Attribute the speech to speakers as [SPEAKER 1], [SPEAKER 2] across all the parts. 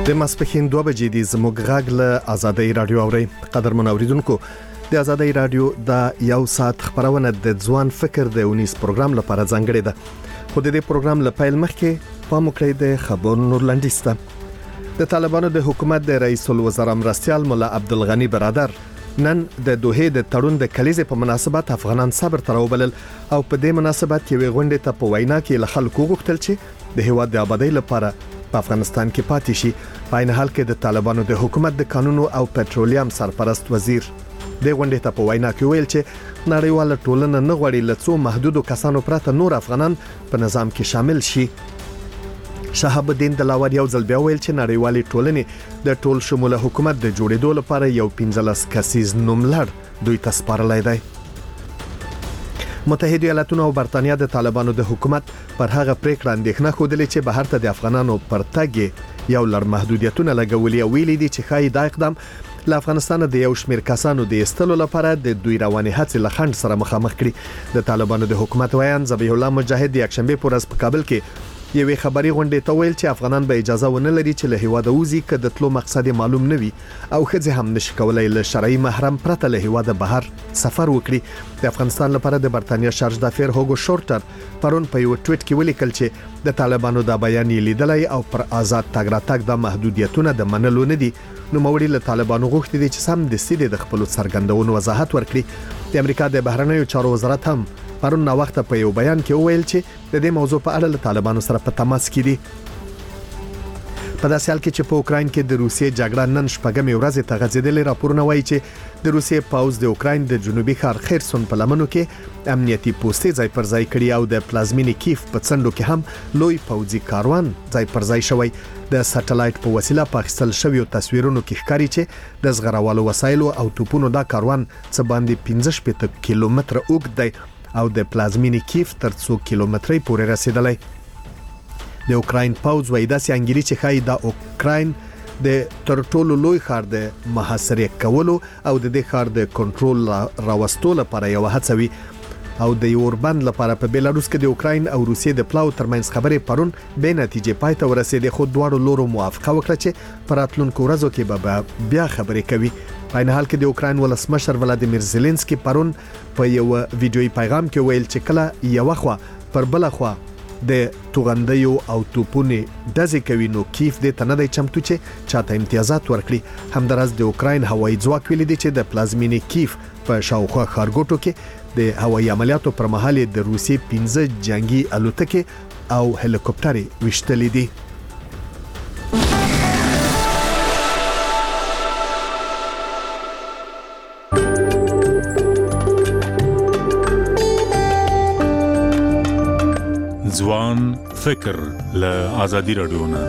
[SPEAKER 1] د ماسپښین 2 بجې د زموږ غږ له آزادۍ رادیو اوري. قدرمن اوریدونکو، د آزادۍ رادیو د یو ساعت خبرونه د ځوان فکر د اونیس پروګرام لپاره ځانګړې ده. خو د دې پروګرام له پیل مخکې پام وکړئ د خبرونو لاندیسته. د طالبانو د حکومت د رئیس الوزرا مرستیال مولا عبدالغنی برادر نن د دوحې د تړون د کلیزې په مناسبت افغانان صبر تر وبلل او په دې مناسبت یوې غونډې ته په وینا کې له خلکو غوښتل چې د هیواد د آبادی لپاره په افغانستان کې پاتې شي. په عین حال کې د طالبانو د حکومت د قانونو او پټرولیم سرپرست وزیر د غونډې ته په وینا کې ویل چې نړیواله ټولنه نه غواړي له څو محدودو کسانو پرته نور افغانان په نظام کې شامل شي. شهاب الدین دلاور یو ځل بیا ویل چې نړیوالې ټولنې د ټول شموله حکومت د جوړېدو لپاره یو 15 کسیز نوملړ دوی ته سپارلی دی. متحده ایالاتونو او برتانیا د طالبانو د حکومت پر هغه پریکړه اندېښنه خوده چې بهر ته د افغانانو پر تګ یو لړ محدودیتونه لګولي او ویلي دي چې خای دا اقدام له افغانستان د یو شمېر کسانو د استلو لپاره د دوی رواني هڅې له خنډ سره مخامخ کړي. د طالبانو د حکومت ویان ذبیح الله مجاهد د یکشنبه پر ورځ په کابل کې یوې خبري غونډې ته ویل چې افغانان به اجازه ونه لري چې له هیواده وځي که د تلو مقصد معلوم نه وي او ښځې هم نشي کولای له شرعي محرم پرته له هیواده بهر سفر وکړي. د افغانستان لپاره د برتانیا شارج دافیر هوګو شورټر پرون په یو ټویټ کې ولیکل چې د طالبانو د بیان لیدلای او پر آزاد تګ راتګ د محدودیتونو د منلو نه دي. نو موري له طالبانو غوښتي دي چې سم د سیده د خپل څرګندونو وضاحت ورکړي. د امریکا د بهرنیو چارو وزارت هم پرون نو وخت په یو بیان کې وویل چې د دې موضوع په اړه له طالبانو سره په تماس کې دي. په داسې حال کې چې په اوکراین کې د روسیې جګړه نن شپږمې ورځې ته غځېدلې، راپورونه وایي چې د روسیې پوځ د اوکراین د جنوبي ښار خیرسون په لمنو کې امنیتي پوستې ځای پر ځای کړي او د پلازمینې کیف په څنډو کې هم لوی پوځي کاروان ځای پر ځای شوی. د سټلایټ په وسیله په اخیستل شویو تصویرونو کې ښکاري چې د زغروالو وسایلو او توپونو دا کاروان څه باندې 15 کیلومتره اوږد دی او د پلازمینې کیف تر 2 کیلومترۍ پورې رسیدلی. د اوکراین پوځ وایي داسې انګیري چې ښایي د اوکراین د تر ټولو لوی ښار د محاصرې کولو او د دې ښار د کنټرول راوستلو لپاره یو هڅه وي. او د یوربند لپاره په بیلاروس کې د اوکراین او روسیې د پلاو ترمنځ خبرې پرون به نتیجې پای ته ورسېدې، خو دواړو لورو موافقه وکړه چې پر راتلونکو ورځو کې به بیا خبرې کوي. په عین حال کې د اوکراین ولسمشر ولادیمیر زيلنسکي پرون په یو ویډیويي پیغام کې ویل چې کله یو خوا پر بل خوا د توغندیو او توپونې دزې کوي نو کیف دې ته نه دی چمتو چې چاته امتیازات ورکړي. همدارس د اوکراین هوایي ځواک ویلي دی چې د پلازمینې کیف په شاوخوا ښارګوټو کې د هوایي عملیاتو پر مهال د روسیې 15 جنگي الوتکې او هلیکوپټرې وشتلې دي.
[SPEAKER 2] ځوان فکر له آزادۍ رادیو نه.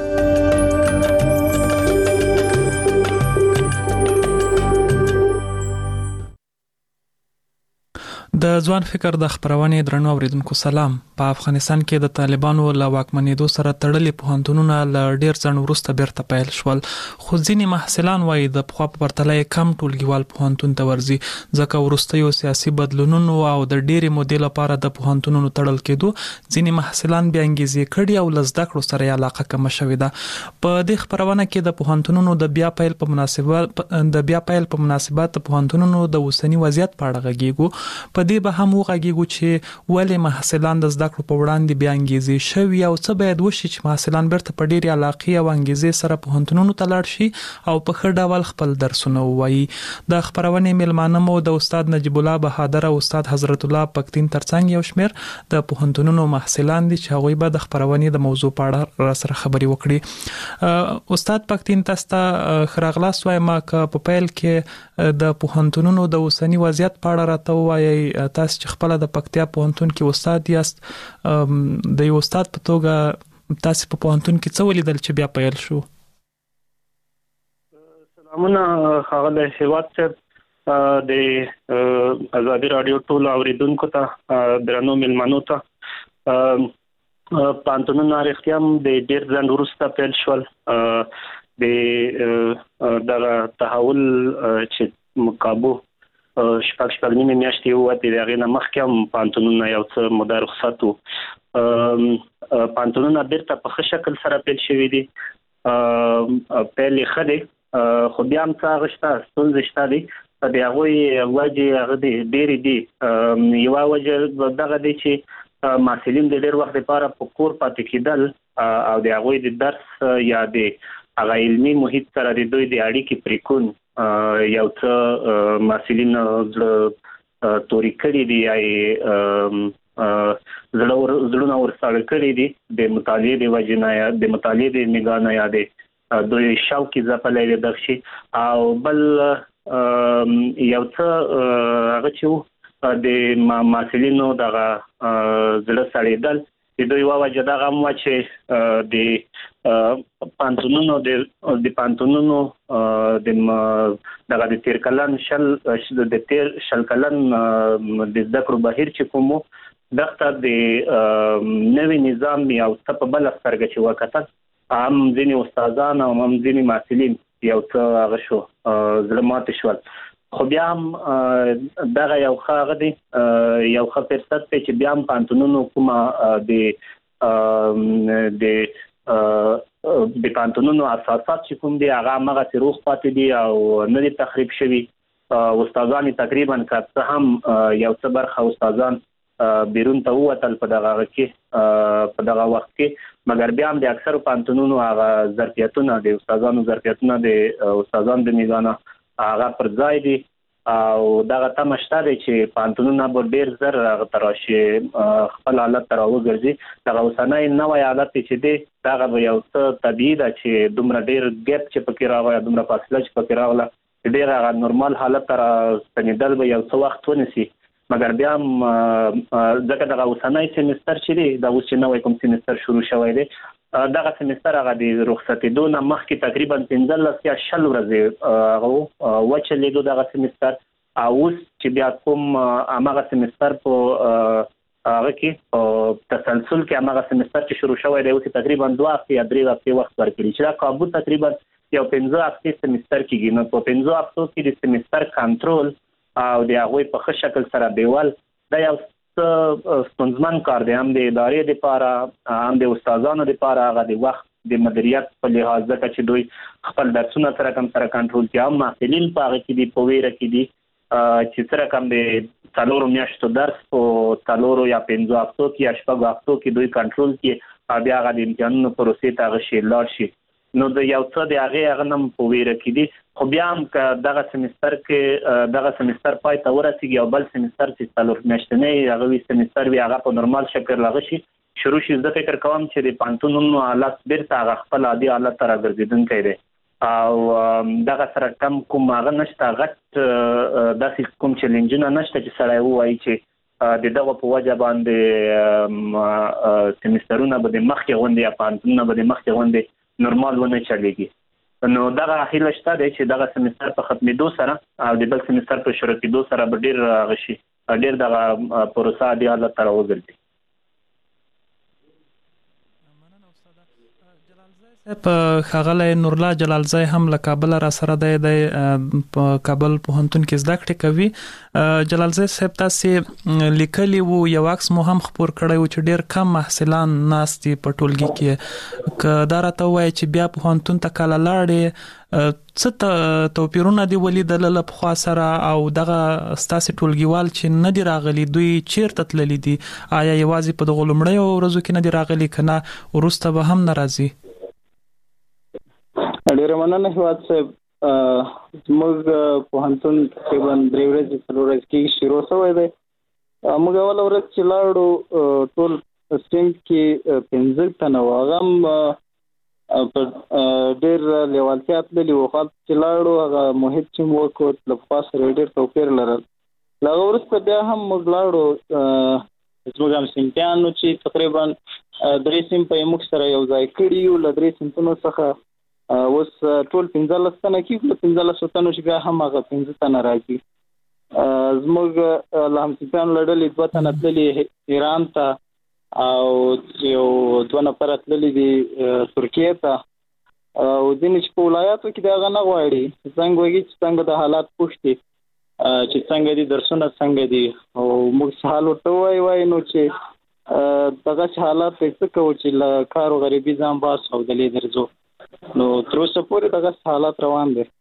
[SPEAKER 3] د ځوان فکر د خبرونه درنو اوریدونکو سلام. په افغانستان کې د طالبانو له واکمنېدو سره تړلې پوهنتونونه له ډیر ځنډ وروسته بیرته پیل شول، خو ځینې محصلان وایي د پخوا په پرتله کم ټولګیوال پوهنتون ته ورځي ځکه وروستیو سیاسي بدلونونو او د ډېرې مودې لپاره د پوهنتونونو تړل کېدو ځینې محصلان بیا انګیزې کړي او له زده کړو سره علاقه کم شوې ده. په دې خبرونه کې د پوهنتونونو د بیا پیل په مناسبت د پوهنتونونو د اوسنی وضعیت په اړه غږیږو. په دې به هم وغږیږو چې ولې محصلان د زده کړو په وړاندې بیا انګیزې شوي او څه باید وشي چې محصلان بیرته په ډېرې علاقې او انګیزې سره پوهنتونونو ته لاړ شي او په ښه ډول خپل درسونه ووایي. د خبرونې میلمانه مو د استاد نجیب الله بهادر او استاد حضرت الله پکتین ترڅنګ یو شمېر د پوهنتونونو محصلان دي چې هغوی به د خبرونې د موضوع په اړه را سره خبرې وکړي. استاد پکتین تاسو ته ښه راغلاست وایم. که په پیل کې د پوهنتونونو د اوسنی وضعیت په اړه راته ووایئ، تاسو چې خپل د پکتیا پوهنتون کې استاد یاست، د یو استاد په توګه تاسو په پوهنتون کې څه ولیدل چې بیا پیل شو؟
[SPEAKER 4] سلامونه ښاغلی هیواد صاحب، د آزادۍ رادیو ټول اوریدونکو ته، درنو مېلمنو ته. پوهنتونونه رښتیا هم د ډېر ځنډ وروسته پیل شول. د دغه تحول چې مقابو شپږ نیمه میاشتې ووتې، د هغې نه مخکې هم پوهنتونونه یو څه موده رخصت وو. پوهنتونونه بیرته په ښه شکل سره پیل شوي دي. په لخده خو بیا هم څه غشته ستونزې شته دي د هغوی وجه هغه ډېرې دي. یوه وجه دغه دی چې محصلین د ډېر وخت لپاره په کور پاتې کېدل او د هغوی د درس یا د هغه علمي محیط سره د دوی د اړیکې پریکون یو څه محصلین توري کړي دي یا زړونه ورسره کړي دي د مطالعې د وجې نه یا د مطالعې د نگاه نه یا د دوی شوق ځپلی دغه شي. او بل یو څه هغه چې د محصلینو دغه زړه سړېدل د دوی وجه دغه هم وه چې د پانتونونو دغه د تیر کلن شل کلن د زده کړو بهیر چې کوم دغه د نوي نظام یو څه په بله سترګه چې وکتل هم ځینې استادان او هم ځینې محصلین یو څه هغه شو زړه ماتې شول. خو بیا هم دغه یو ښه هغه دی یو ښه فرصت دی چې بیا هم پانتونونو کومه د پانتونونو اساسات چې کوم دي هغه هماغسې روغ پاتې دي او نه دي تخریب شوي. استادان تقریبا که څه هم یو څه برخه استادان بیرون ته ووتل په دغه وخت کې، مګر بیا هم د اکثرو پانتونونو هغه ظرفیتونه د استادانو ظرفیتونه د استادانو د میزانه هغه پر ځای دي او دغه تمه شته دی چې پانتونونه به ډېر زر هغه ته راشي خپل حالت ته راوګرځي. دغه اوسنی نوی حالت چې دی دغه به یو څه طبیعي ده چې دومره ډېر ګیپ چې پکې راغلی دومره فاصله چې پکې راغله ډېر هغه نورمال حالت ته راستنېدل به یو څه وخت ونیسي. مګر بیا هم ځکه دغه اوسنی سیمستر چې دی دا اوس چې نوی کوم سیمستر شروع شوی دی دغه سیمستر هغه د رخصتېدو نه مخکې تقریبا 15 یا 20 ورځې هغه وچلېدو دغه سیمستر او اوس چې بیا کوم هماغه سیمستر په هغه کې تسلسل کې هماغه سیمستر چې شروع شوی دی اوس تقریبا 2 هفتې یا 3 هفتې وخت ورکړي چې دا کابو تقریبا یو 15 هفتې سیمستر کېږي. نو په 15 هفتو کې د سیمستر کنټرول او د هغوی په ښه شکل سره بیول دا یو ستونزمن کار دی، هم د ادارې دپاره هم د استادانو دپاره هغه د وخت د مدیریت په لحاظ ځکه چې دوی خپل درسونه سره کم سره کنټرول کړي. هم محصلین په هغه کې دي په ویره کې دي چې سره کم د 4 میاشتو درس په 4 یا 5 هفتو کې یا 6 هفتو کې دوی کنټرول کړي او بیا هغه د امتحانونو پروسې ته هغه شي لاړ شي. نو د یو څه د هغه نم په ویره کې دي. خو بیا هم که دغه سیمستر پای ته ورسیږي او بل سیمستر چې 4 میاشتنی هغه سیمستر وي هغه په نورمال شکل هغه شي شروع شي. زه فکر کوم چې د پانتونونو حالت بیرته هغه خپل عادي حالت ته راګرځېدونکی دی او دغه سره کم کوم هغه نشته غټ داسې کوم چیلنجونه نشته چې سړی ووایي چې د دغه په وجه باندې سیمسترونه به د مخکې غوندې یا پانتونونه به د مخکې غوندې نورمال ونه چلیږي. نو دغه هیله شته دی چې دغه سیمستر په ختمېدو سره او د بل سیمستر په شروع کېدو سره به ډېر دغه پروسه عادي حالت ته راوګرځي.
[SPEAKER 3] په ښاغلی نورالله جلالزی هم له کابل را سره دی په کابل پوهنتون کې زده کړې کوي. جلالزی صاحب تاسې لیکلی وو یو عکس مو هم خپور کړی و چې ډېر کم محصلان ناست دي په ټولګي کې. که دا راته ووایي چې بیا پوهنتون ته کله لاړې څه توپیرونه دي ولیدل له پخوا سره او دغه ستاسې ټولګیوال چې نه دي راغلي دوی چیرته تللي دي؟ آیا یوازې په دغو لومړیو ورځو کې نه دي راغلي که نه وروسته به هم نه راځي؟
[SPEAKER 5] ډېره مننه هیواد صاحب. زموږ پوهنتون تقریبا 3 ورځې 4 ورځې کې شروع شوی دی. موږ اوله ورځ چې لاړو ټول سټیم کې 15 تنه وو هغه هم په ډېر لیوالتیا تللي وو. خلک چې لاړو هغه محیط چې مو وکړ له پخوا سره ډېر توپیر لرل. له هغه وروسته بیا هم موږ لاړو زموږ همصنفیانو چې تقریبا 3 صنف یې موږ سره یو ځای کړي یو له 3 صنفونو څخه اوس ټول 15 تنه کېږو. 15 تنو چې بیا هم هغه 15 تنه راځي. زموږ له همصنفیانو له ډلې 2 تنه تللي ایران ته او یو 2 نفره تللي دي ترکیې ته او ځینې چې په ولایاتو کې د هغه نه غواړي څنګه وایي چې څنګه د حالات پوښتي چې څنګه دي درسونه څنګه دي او موږ حال ورته وایي نو چې دغه حالات څه کوو چې له کار او غریبي ځان باسو او دلې درځو. نو تر اوسه پورې دغه حالات روان دي.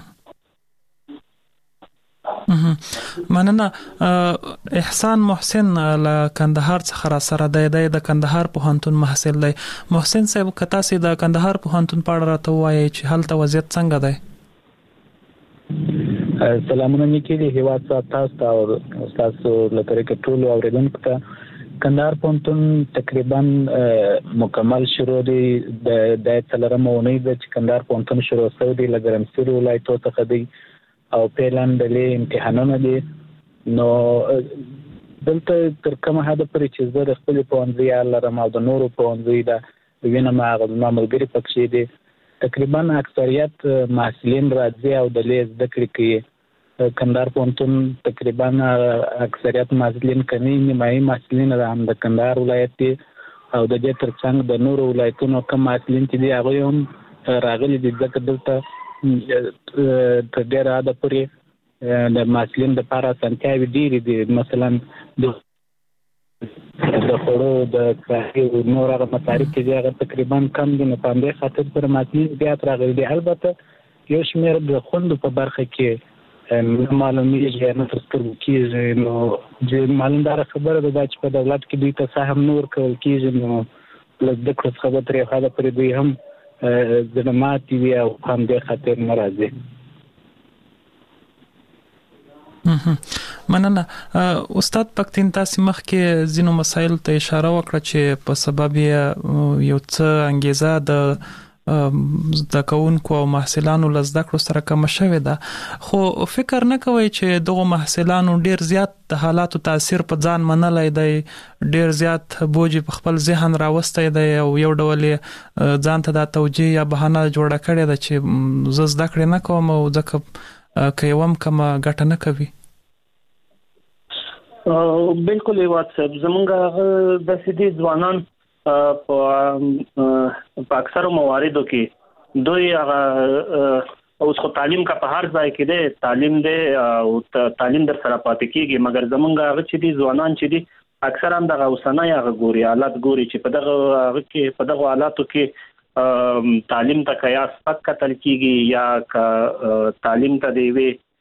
[SPEAKER 3] مننه. احسان محسن له کندهار څخه را سره د کندهار پوهنتون محصل دی. محسن صاحب کتا سي د کندهار پوهنتون په اړه راته وایي چې هلته وضعیت څنګه دی؟
[SPEAKER 6] سلامونه نیکی دی هیواد تاسو او تاسو لپاره ټول اوریدونکو ته. کندهار پوهنتون تقریبا مکمل شروع دی. د څلورمه اونۍ د کندهار پوهنتون شروع شوی دی لګرم سیر ولایتو څخه دی او پیلان د امتحانونه دي. نو دلته تر کومه حد پورې چې زه د خپل پوهنځي لرم او د نورو پوهنځي د وینم هغه ملګري پکې دي. تقریبا اکثریت محصلین راځي او د لیز د کړي کوي. کندهار پوهنتون تقریبا اکثریت محصلین کني نیمایي محصلین هم د کندهار ولایت دي او د دې ترڅنګ د نورو ولایتونو کوم محصلین چې دي هغه هم راغلي دي. ځکه دلته تر ډېره حده پورې د محصلین لپاره اسانتیاوې ډېرې دي. مثلا د خوړو د کاري نور هغه مصارف چې دي هغه تقریبا کم دي. نو په همدې خاطر پر محصلین زیات راغلي دي. البته یو شمېر د خوندو په برخه کې معلومیږي نه تر سترګو کېږي. نو چې معلومداره خبره ده چې په دولت کې دوی ته سهم نه ورکول کېږي. نو له زده کړو څخه به ترې حده پورې دوی هم زړه ماتې وي او په همدې خاطر نه راځي.
[SPEAKER 3] مننه. استاد پکتین تاسو مخکې ځینو مسایل ته اشاره وکړه چې په سبب یو څه انګیزه د زده کوونکو او محصلانو له زده کړو سره کم شوې ده. خو فکر نه کوئ چې دغه محصلانو ډیر زیات د حالاتو تاثیر په ځان منلای دی، ډیر زیات بوج په خپل ذهن راوستي دی او یو ډول ځان ته د توجیه یا بهانه جوړه کړې ده چې زه زده کړې نه کوم او ځکه کوم کوم ګټه نه کوي؟
[SPEAKER 4] بالکل یوات زمونږ د سیدي ځوانان په اکثرو مواردو کې دوی اوس خو تعلیم کا په هر ځای کې دی، تعلیم دی او تعلیم در سره پاتې کیږي، مګر زمونږ هغه چې دي ځوانان چې دي اکثر هم دغه اوسنۍ هغه ګوري حالات ګوري چې په دغه حالاتو کې تعلیم ته که یا سپک کتل کیږي یا تعلیم ته د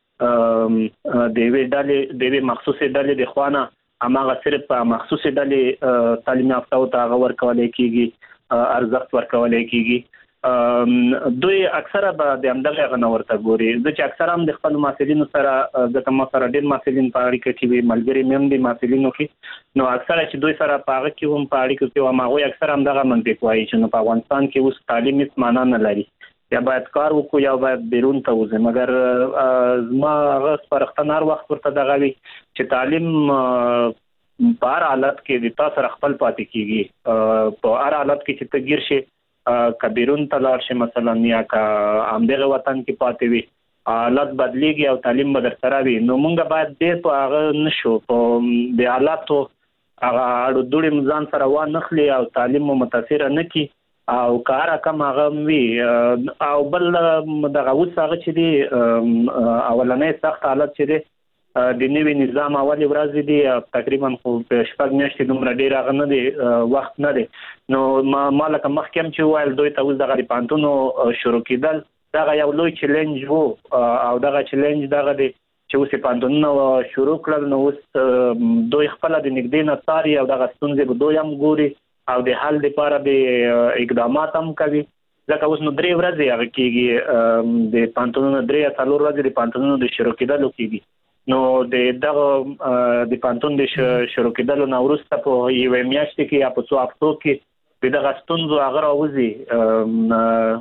[SPEAKER 4] یوې مخصوصې ډلې د خوانه هماغه صرف په مخصوصې ډلې تعلیم یافتو ته هغه ورکولی کېږي، ارزښت ورکولی کېږي. دوی اکثره به د همدغه هغه نه ورته ګوري. زه چې اکثر هم د خپلو محصلینو سره ځکه ما سره ډېر محصلین په اړیکه کې وي، ملګري مې هم دي محصلینو کې، نو اکثره چې دوی سره په هغه کې هم په اړیکو کې وم هغوی اکثر همدغه منطق وایي چې نو په افغانستان کې اوس تعلیم هېڅ معنا نه لري، یا باید کار وکړو یا باید بیرون ته وځو. مګر زما هغه سپارښتنه هر وخت ورته دغه وي چې تعلیم په هر حالت کې د تا سره خپل پاتې کېږي. په هر حالت کې چې ته ګیر شي، که بیرون ته لاړ شي مثلا یا که همدغه وطن کې پاتې وي، حالات بدلیږي او تعلیم به در سره وي. نو موږ باید ډېر په هغه نشو، په د حالاتو هغه اړو دوړې ځان سره وانخلي او تعلیم مو متاثره نه کړي او کار کم هغه وي. او بل دغه اوس هغه چې دی اولنۍ سخت حالت چې دی د نوي نظام اولې ورځې دي، تقریبا خو په شپږ میاشتې دومره ډېر هغه نه دی وخت نه دی. نو ما لکه مخکې هم چې وویل دوی ته اوس دغه د پوهنتونو شروع کېدل دغه یو لوی چیلنج و او دغه چیلنج دغه دی چې اوس یې پوهنتونونه شروع کړل، نو اوس دوی خپله د نږدې نه څاري او دغه ستونزې به دوی هم ګوري او د حل لپاره به اقدامات هم کوي. ځکه اوس نو 3 ورځې هغه کېږي د پوهنتونونو 3 یا 4 ورځې د پوهنتونونو د شروع کېدلو کېږي. نو دغه د پوهنتون د شروع کېدلو نه وروسته په یوې میاشتې کې یا په څو هفتو کې د دغه ستونزو هغه راوځي،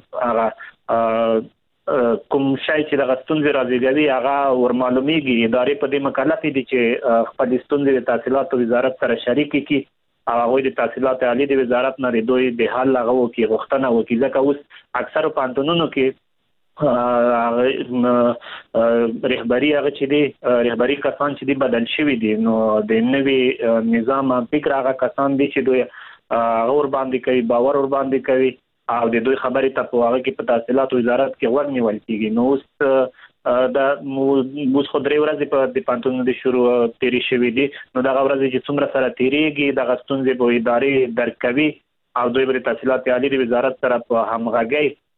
[SPEAKER 4] هغه کوم شی چې دغه ستونزې رازېږوي هغه ورمعلومیږي. ادارې په دې مکلفې دي چې خپلې ستونزې د تحصیلاتو وزارت سره شریکې کړي او هغوی د تحصیلات عالی د وزارت نه د دوی د حل هغه وکړي، غوښتنه وکړي. ځکه اوس اکثرو پوهنتونونو کې رهبري هغه چې دی رهبري کسان چې دی بدل شوي دي، نو د نوي نظام فکر هغه کسان دي چې دوی هغه ور باندې کوي، باور ور باندې کوي او د دوی خبرې ته په هغه کې په تحصیلات وزارت کې غوږ نیول کېږي. نو اوس د موږ خو 3 ورځې په د پوهنتونونو د شروع تیرې شوي دي، نو دغه ورځې چې څومره سره تیریږي دغه ستونزې به ادارې درک کوي او دوی به د تحصیلات عالی د وزارت سره په همغږۍ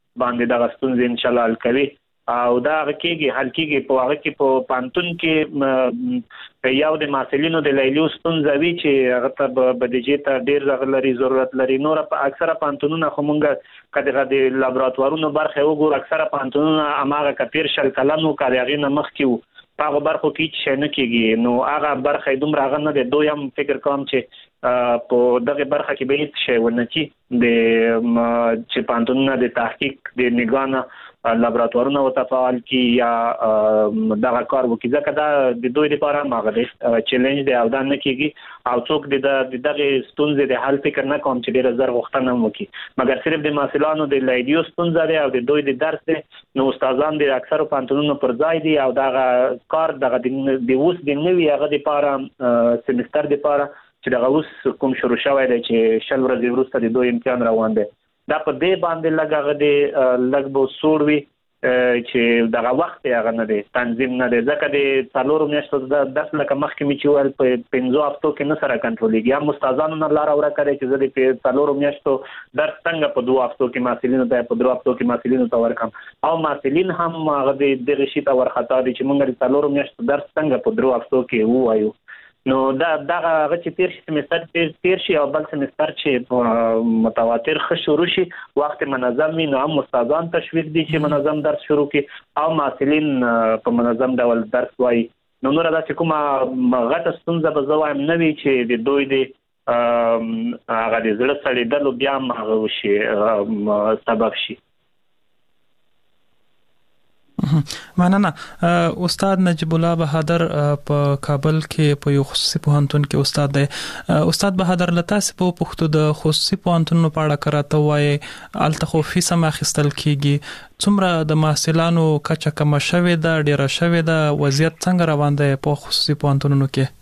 [SPEAKER 4] باندې د غستون ان شاء الله حل کوي او دا کېږي حل کېږي په هغه کې په پانتون کې یو د محصلینو د لیلیو ستونزوي چې هغه ته بډجټ ته ډیر غلري ضرورت لري نور په اکثره پانتونونه خو مونږ کله د لابراتوارونو برخه وګور اکثره پانتونونه اماغه کپیر شل کلنو کاریغې نه مخ کیو هغه برخو کې چې نه کېږي نو هغه برخه دومره هغه نه دی دویم فکر کوم چې په دغه برخه کې به هیڅ شی ونه کی د چې پانتونونه د تحقیق د نگانه لابراتوارونه او تفاعل کی یا دغه کار وکړي ځکه دا د دوی لپاره ماغه چیلنج دی او دا نه کیږي او څوک د دغه ستونزې د حل فکر نه کوم چې ډیره زر غوښتنه وکړي مګر صرف د محصلانو د لیډیو ستونزه دی او د دوی د درس دی نو استادان د اکثر پانتونونو پر ځای دي او دغه کار دغه د اوس د نوي هغه د لپاره سمستر د لپاره چې دغه اوس کوم شروع شوی دی چې شل ورځې وروسته د دوی امتحان روان دی دا په دې باندې لګغه د لګبو سوروي چې دغه وخت هغه نه دی تنظیم نه دی ځکه د څلورو میاشتو د 10 لکه مخکې چې ول په 15 هفتو کې نه سره کنټرولېږي هم استادانو نه لار اوره کوي چې زه د څلورو میاشتو درس څنګه په 2 هفتو کې محصلینو ته په 2 هفتو کې محصلینو ته ورکم او محصلین هم هغه د دغه شی ته ورخطا دي چې موږ د څلورو میاشتو درس څنګه په 2 هفتو کې وایو نو دغه چې تیر سمستر تیر شي او بل سمستر چې متواتر ښه شروع شي وخت منظم وي نو هم استادان تشویق دي چې منظم درس شروع کړي او محصلین په منظم ډول درس وایي نو نور دا چې کومه غټه ستونزه به زه وایم نه وي چې د دوی د هغه د زړه سړېدلو بیا هم هغه شي سبب شي
[SPEAKER 3] مننه استاد نجیب الله بهادر په کابل کې په یو خصوصي پوهنتون کې استاد دی استاد بهادر لتاس په پښتو د خصوصي پوهنتونونو په اړه کراته وایي الته فیس ما خستل کیږي څومره د محصلانو کچه کم شوه ده ډیره شوه ده وضعیت څنګه روان دی په خصوصي پوهنتونونو کې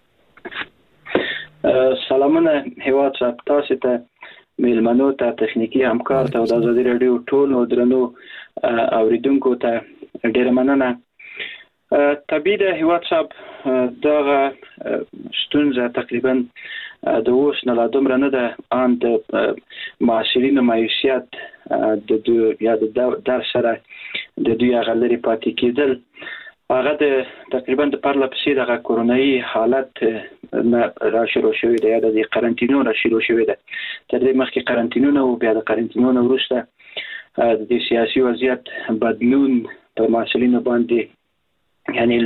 [SPEAKER 7] سلامونه هیواد صاحب تاسو ته میلمنو ته تخنیکی همکار ته د ازادي رادیو ټول درنو اوریدونکو ته ډیر مننه طبيعي د هیواد صاحب دغه ستونزه تقریبا د اوس نه لا دومره نه ده ان د معاشرینو مایوسیت د یا د درس سره د دوی غلري پاتې کېدل هغه د تقریبا د پرله پسې دغه کورونایي حالت نه را شروع شوی دی یا د قرنټینو را شروع شوی دی تر دې مخکې قرنټینونه او بیا د قرنټینونو وروسته د سیاسي وضعیت بدلون په مسؤلینو باندې یعنی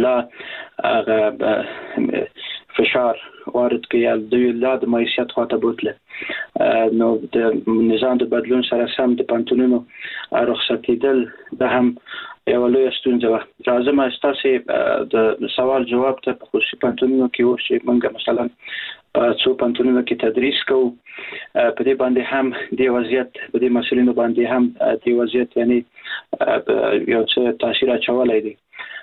[SPEAKER 7] لا فشار وارد کړي د مایوسیت خواته بوتله نو د نظام د بدلون سره سم د پانتونونو رخصتېدل د هم یو لوی ستونزه راځم تاسو د سوال جواب ته په خصوصي پانتونونو کې و چې موږ مثلا په څو پانتونونو کې تدریس کوو په دې باندې هم د وضعیت په دې مسؤلینو باندې هم د وضعیت یعنی یو څه تاثیر اچولای دي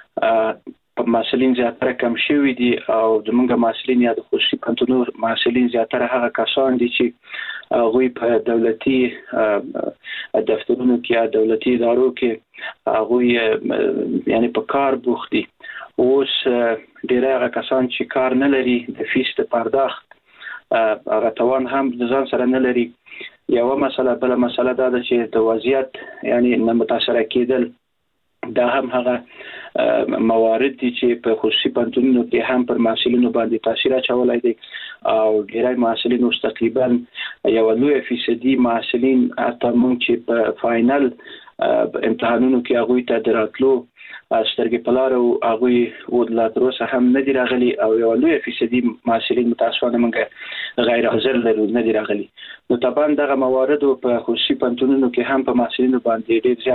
[SPEAKER 7] په مسؤلین زیاتره کم شوی دي او د موږ مسؤلین یا د خصوصي پانتونونو مسؤلین زیاتره هغه کسان دي چې هغه په دولتي دفترونو کې یا دولتي ادارو کې هغه یعنی په کار بوخت دي اوس ډیره هغه کسان چې کار نه لري د فیس د پرداخت هغه توان هم د ځان سره نه لري یو مسله بل مسله دا ده چې د وضعیت یعنی نه متاثر کېدل دا هم هغه موارد دي چې په خصوصي پانتونونو کې هم پر محصلینو باندې تاثیر اچولای دي او ډیری محصلین اوس تقریبا یو لوی فیصدي محصلین حتی موږ چې په فاینل امتحانونو کې هغه ته دراتلو سترګې پلار او هغه لا تر اوسه هم نه دی راغلي او یو لوی فیصدي محصلین متاسفانه موږ غیر حاضر لرو نه دی راغلي نو طبعا دغه موارد په خصوصي پانتونونو کې هم په محصلینو باندې ډیر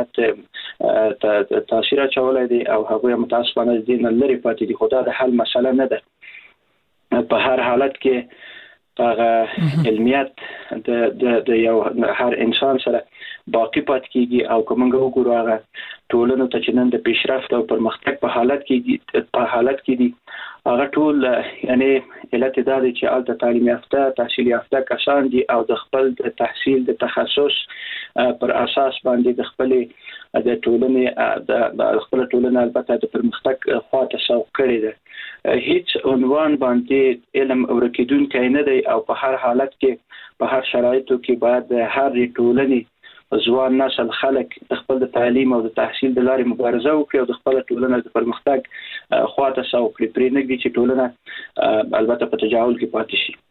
[SPEAKER 7] زیات تاثیر اچولای دي او هغه متاسفانه دین لري پاتې دي خدا د حل مسله نه ده په هر حالت کې هغه علمیت د یو هر انسان سره باقی پات کیږي او کومه وګورو هغه ټولنه ته چې نن د پیشرفت او پرمختګ په حالت کې دي هغه ټول یعنی علت دا دی چې الته تعلیم یافته تحصیل یافته کسان دي او د خپل د تحصیل د تخصص پر اساس باندې د خپل د ټولنې د خپل ټولنې البته د پرمختګ خواته سوق کړي ده هیڅ عنوان باندې علم ورکیدونکي نه دی او په هر حالت کې په هر شرایطو کې باید هر ټولنې ځوان نسل خلک خپل د تعلیم او د تحصیل د لارې مبارزه وکړي او د خپل ټولنې د پرمختګ خواته ساو کړي پرې نه دي چې ټولنه البته په تجاهل کې پاتې شي.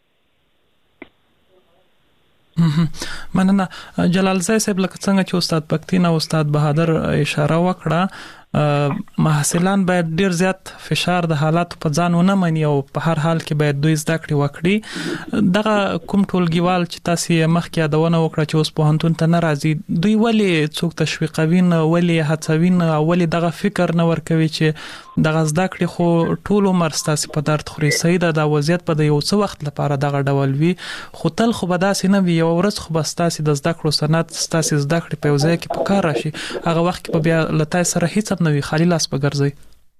[SPEAKER 3] مننه جلال زای صاحب، لکه څنګه چې استاد پکتین او استاد بهادر اشاره وکړه، محصلان باید ډیر زیات فشار د حالاتو په ځان ونه مني او په هر حال کې باید دوی زده کړې وکړي. دغه کوم ټولګیوال چې تاسو مخکې یادونه وکړه چې اوس پوهنتون ته نه راځي، دوی ولې څوک تشویقوي نه، ولې هڅوي نه، او ولې دغه فکر نه ورکوي چې دغه زده کړې خو ټول عمر ستاسو په درد خوري؟ صحیح ده، دا وضعیت په یو څه وخت لپاره دغه ډول وي، خو تل خو به داسې نه وي. یو ورځ خو به ستاسو د زده کړو سند ستاسو زده کړې په یو ځای کې په کار راشي، هغه وخت کې به بیا له تاسو سره هیڅ نه وي، خالي لاس به ګرځي.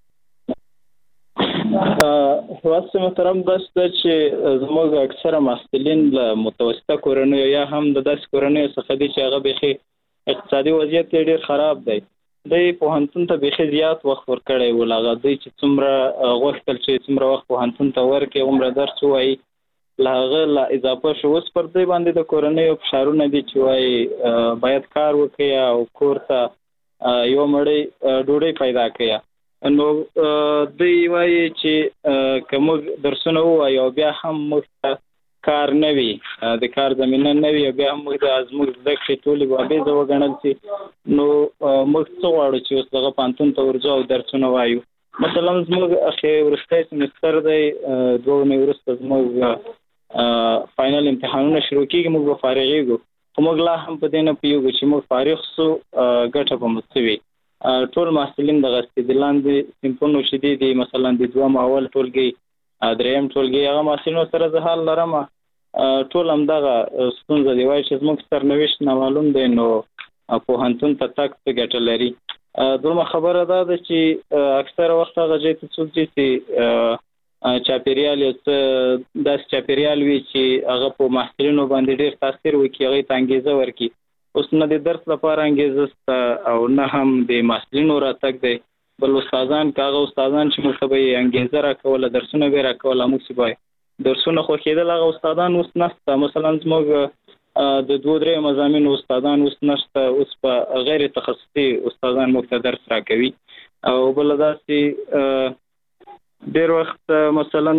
[SPEAKER 5] واسه محترم داسته چې زموږ اکثره محصلین له متوسطه کورنیو یا هم د داس کورنیو څخه دي چې هغه بخي اقتصادي وضعیت ډیر خراب دی. د پوهنتون ته بخي زیات وخت ورکړی ولغه دی چې څومره غوښتل چې څومره وخت پوهنتون ته ورکې عمره درس وایي، لاغه لا اضافه شو اوس پر دې باندې د کورنیو فشارونه دي چې وایي باید کار وکړي او کور ته یو مړی ډوډۍ پیدا کړي. نو دوی وایي چې کوم درسونه وایي او بیا هم موږ کار نه وي، د کار زمينه نه وي، بیا هم موږ د ازموږ زده کړې ټولې به زه وګڼل شي. نو موږ څه غواړو چې اوس دغه پانتون ته ورځو او درسونه وایو. مثلا زموږ اخر ورسته سمستر دی، دوه مې ورسته زموږ فائنل امتحانونه شروع کیږي، موږ به فارغېږو، خو موږ لا هم په دې نه پیږو چې موږ فارغ سو ګټه به مستوي. ټول محصلین د غستیدلان دي سیمپونو شدي دي، مثلا د دوه اول ټولګي دریم ټولګي هغه محصلینو سره زه حال لرم، ټول هم دغه ستونزه دی وایي چې زموږ سرنوشت نامعلوم دی، نو پوهنتون ته تک څه ګټه لري. دومره خبره ده چې اکثره وخت هغه ځای ته څوک چې چاپیریال یو څه داسې چاپیریال وي چې هغه په محصلینو باندې ډېر تاثیر وکړي، هغې ته انګېزه ورکړي. اوس نه د درس لپاره انګېزه شته او نه هم د محصلینو راتګ دی، بل استادان هغه استادان چې موږ ته به یې انګېزه راکوله، درسونه به یې راکوله، موږ چې به درسونه خوښېدل هغه استادان اوس نشته. مثلا زموږ د 2-3 مضامینو استادان اوس نشته، اوس په غیر تخصصي استادان موږ ته درس راکوي. او بل داسې ډېر وخت مثلا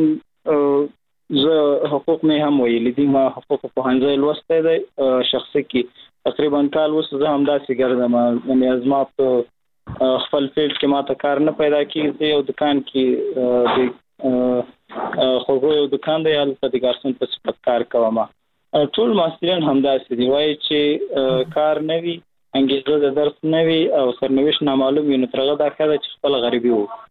[SPEAKER 5] زه حقوق مې هم ویلي دي، ما حقوق پوهنځی لوستی دی شخصي کې تقریبا کال اوس زه همداسې ګرځم، یعنې زما په خپل فیلډ کې ما ته کار نه پیدا کېږي. زه یو دکان کې د خوږو یو دکان دی، هلته د ګارسون په صفت کار کوم. ټول محصلین همداسې دي، وایي چې کار نه وي، انګېزه د درس نه وي او سرنوشت نامعلوم وي، نو تر هغه دا ښه ده چې خپله غریبي وکړو.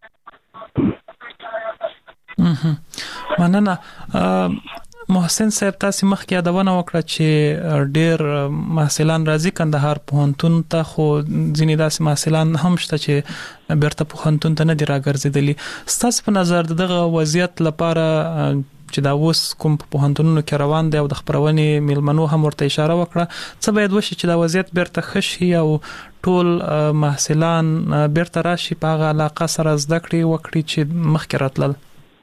[SPEAKER 3] مننه محسن صاحب، تاسو مخکې یادونه وکړه چې ډېر محصلان راځي کندهار پوهنتون ته، خو ځینې داسې محصلان هم شته چې بیرته پوهنتون ته نه دي راګرځېدلي. ستاسو په نظر دغه وضعیت لپاره چې دا اوس کوم په پوهنتونونو کې روان دی او د خپرونې میلمنو هم ورته اشاره وکړه، څه باید وشي چې دا وضعیت بیرته ښه شي او ټول محصلان بیرته راشي په هغه علاقه سره زده کړې وکړي چې مخکې راتلل؟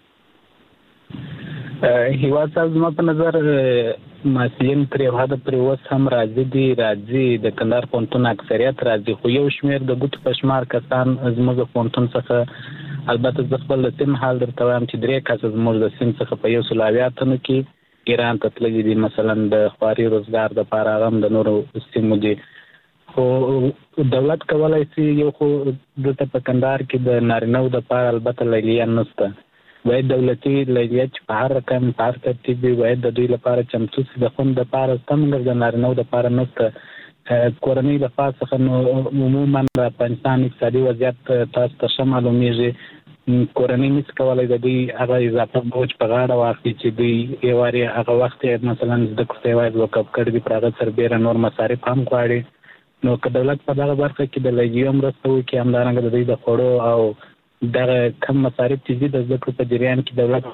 [SPEAKER 6] هیواد صاحب زما په نظر محصلین تر یو حده پورې اوس هم راځي د کندهار پوهنتون اکثریت راځي، خو یو شمېر د ګوتو په شمار کسان زموږ پوهنتون څخه، البته زه خپل د سیم حال درته وایم چې 3 کسه زموږ د سیم څخه په 180 تنو کې ایران ته تللي دي، مثلا د خواري روزګار دپاره هغه هم د نورو سیمو دي. خو دولت کولی شي یو خو دلته په کندهار کې د نارینهو دپاره البته لیلیه نشته، باید دولتي لیلیه چې په هر رقم په هر ترتیب وي باید د دوی لپاره چمتو شي، د خوند دپاره شته، مګر د نارینهو دپاره نشته. کورنۍ د خوا څخه نو عموما د افغانستان اقتصادي وضعیت تاسو ته ښه معلومیږي، کورنۍ نشي کولی د دوی هغه اضافه بوج په غاړه واخلي چې دوی یو وارې هغه وخت یې مثلا زده کړو ته یوازې وقف کړي دي، پر هغه سربیره نور مصارف هم غواړي. نو که دولت په دغه برخه کې د لیلیو مرسته وکړي، همدارنګه د دوی د خوړو او دغه کم مصارف چې دي د زده کړو په جریان کې دولت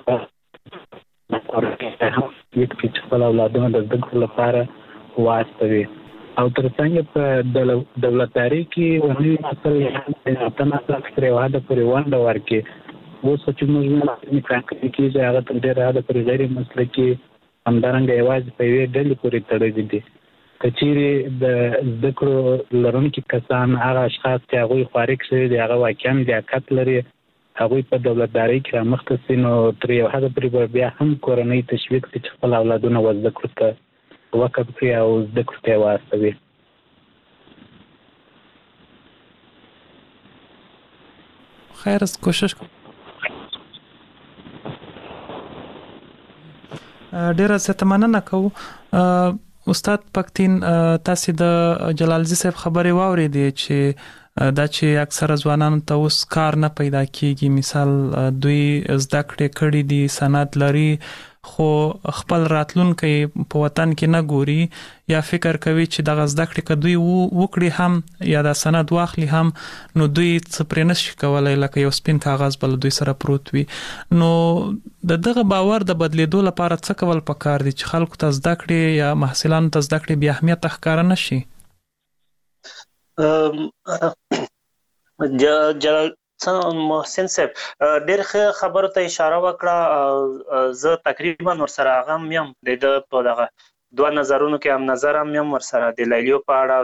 [SPEAKER 6] چې خپل اولادونه د زده کړو لپاره واستوي، او تر څنګه په دولتداري کې ونوي مثلا تناسب تر یو حده پورې ونډه ورکړي. اوس چې موږ پراکټیکي کېږي هغه تر ډېره حده پورې غیر مسلکي، همدارنګه یوازې په یوې ډلې پورې تړلي دي. کچېرې د زده کړو لرونکي کسان هغه اشخاص چې هغوی خارق شوي دي هغه واقعا لیاقت لري هغوی په دولتدارۍ کې رامخته سي نو تر یو حده پورې بیا هم کورنۍ تشویق کړي چې خپل اولادونه زده کړو ته وقف کړي او زده کړو ته یې واستوي.
[SPEAKER 3] خیر از کوشش کوم. ډیره زیاته مننه کوم. استاد پکتین تاسو د جلالزی صاحب خبرې واورېدې چې دا چې اکثره ځوانانو ته اوس کار نه پیدا کیږي، مثال دوی زده کړې کړې دي، سند لري خو خپل راتلونکي په وطن کې نه ګوري یا فکر کوي چې دغه زده کړې کدوې وکړي هم یا د سند واخلي هم نو دوی څه پرې نشي کولای، لکه یو سپین کاغذ بل دوی سره پروت وي. نو دغه باور د بدلیدو لپاره څه کول پکار دي چې خلکو ته زده کړې یا محصلانو ته زده کړې بیا اهمیت ښکاره نشي؟
[SPEAKER 8] جلال محسن صاحب ډېر ښه خبرو ته اشاره وکړه. زه تقریبا ورسره هغه یم د په دغه دوه نظرونو کې هم نظر هم یم ورسره د لیلیو په اړه او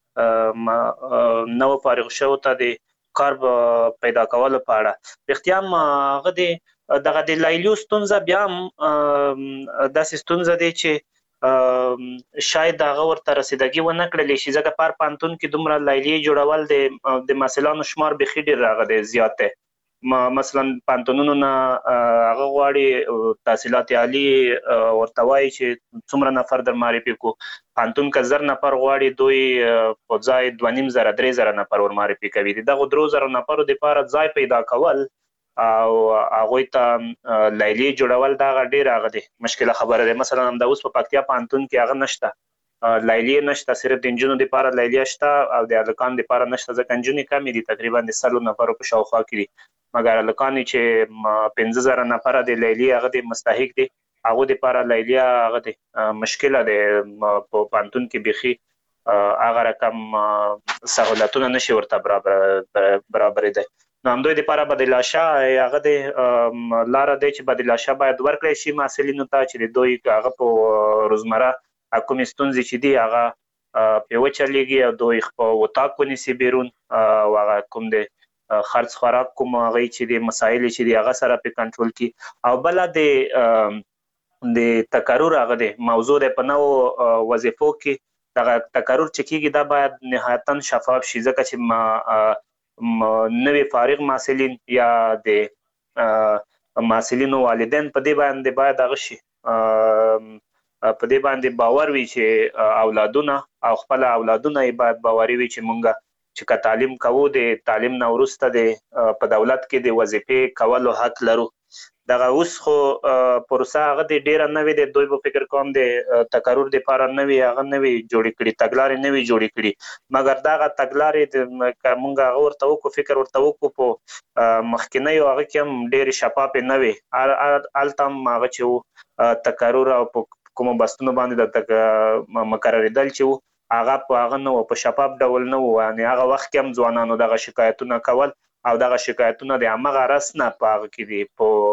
[SPEAKER 8] د نو فارغ شوو ته د کار پیدا کولو په اړه. رښتیا هم هغه دغه د لیلیو ستونزه بیا هم داسې ستونزه دی چې شاید هغه ورته رسیدګي ونه کړلی شي، ځکه پر پانتون کې دومره لیلیې جوړول د محصلانو شمار بیخي ډېر راغلی زیات دی. مثلا پانتونونو نه هغه غواړي تحصیلات عالی ورته وایي چې څومره نفر در معرفي کو، پانتون که 1000 نفر غواړي دوی په ځای 2500 3000 نفر ور معرفي کوي. دغه 3000 نفرو دپاره ځای پیدا کول او هغوی ته لیلیې جوړول دا ډېر هغه دی مشکله خبره ده. مثلا همدا اوس په پکتیا پوهنتون کې هغه نشته، لیلیې نشته، صرف د نجونو دپاره لیلیه شته او د هلکانو دپاره نشته، ځکه نجونې کمې دي، تقریبا د 100 نفرو په شاوخوا کې دي، مګر هلکان چې 15000 نفره د لیلیې هغه د مستحق دي، هغو دپاره لیلیه هغه دی مشکله دی. په پوهنتون کې بیخي هغه رقم سهولتونه نشي ورته برابرېدی. نو همدوی دپاره بدلاشا هغه د لاره دی چې بدلاشا باید ورکړی شي محصلینو ته چې د دوی هغه په روزمره کومې ستونزې چې دي هغه پرې وچلېږي او دوی په اتاق ونیسي بیرون او هغه کوم د خرڅ خوراک کوم هغه چې د مسایل چې دي هغه سره پرې کنټرول کړي. او بله د تکرر هغه دی موضوع دی په نوو وظیفو کې دغه تکرر چې کېږي دا باید نهایتا شفاف شي، ځکه چې نوی فارغ محصلین یا د محصلینو والدین په دې باندې باید هغه شي په دې باندې باور وي چې اولادونه او خپل اولادونه یې باید باوري وي چې مونږ چې که تعلیم کوو د تعلیم نه وروسته په دولت کې د وظیفې کولو حق لرو. دغه اوس خو پروسه هغه د ډیره نوې د دوی په فکر کوم د تکرر دپاره نوې هغه نوې جوړې کړي، تګلارې نوې جوړې کړي، مګر دغه تګلارې که موږ هغه ورته وکړو فکر ورته وکړو په مخکینیو هغه کې هم ډېرې شفافې نه وې، هلته هم هغه چې و تکرر او په کومو بستونو باندې د مقررېدل چې و هغه په هغه نه و، په شفاف ډول نه و، یعنې هغه وخت کې هم ځوانانو دغه شکایتونه کول او دغه شکایتونه د همغه رس نه په هغه کې دي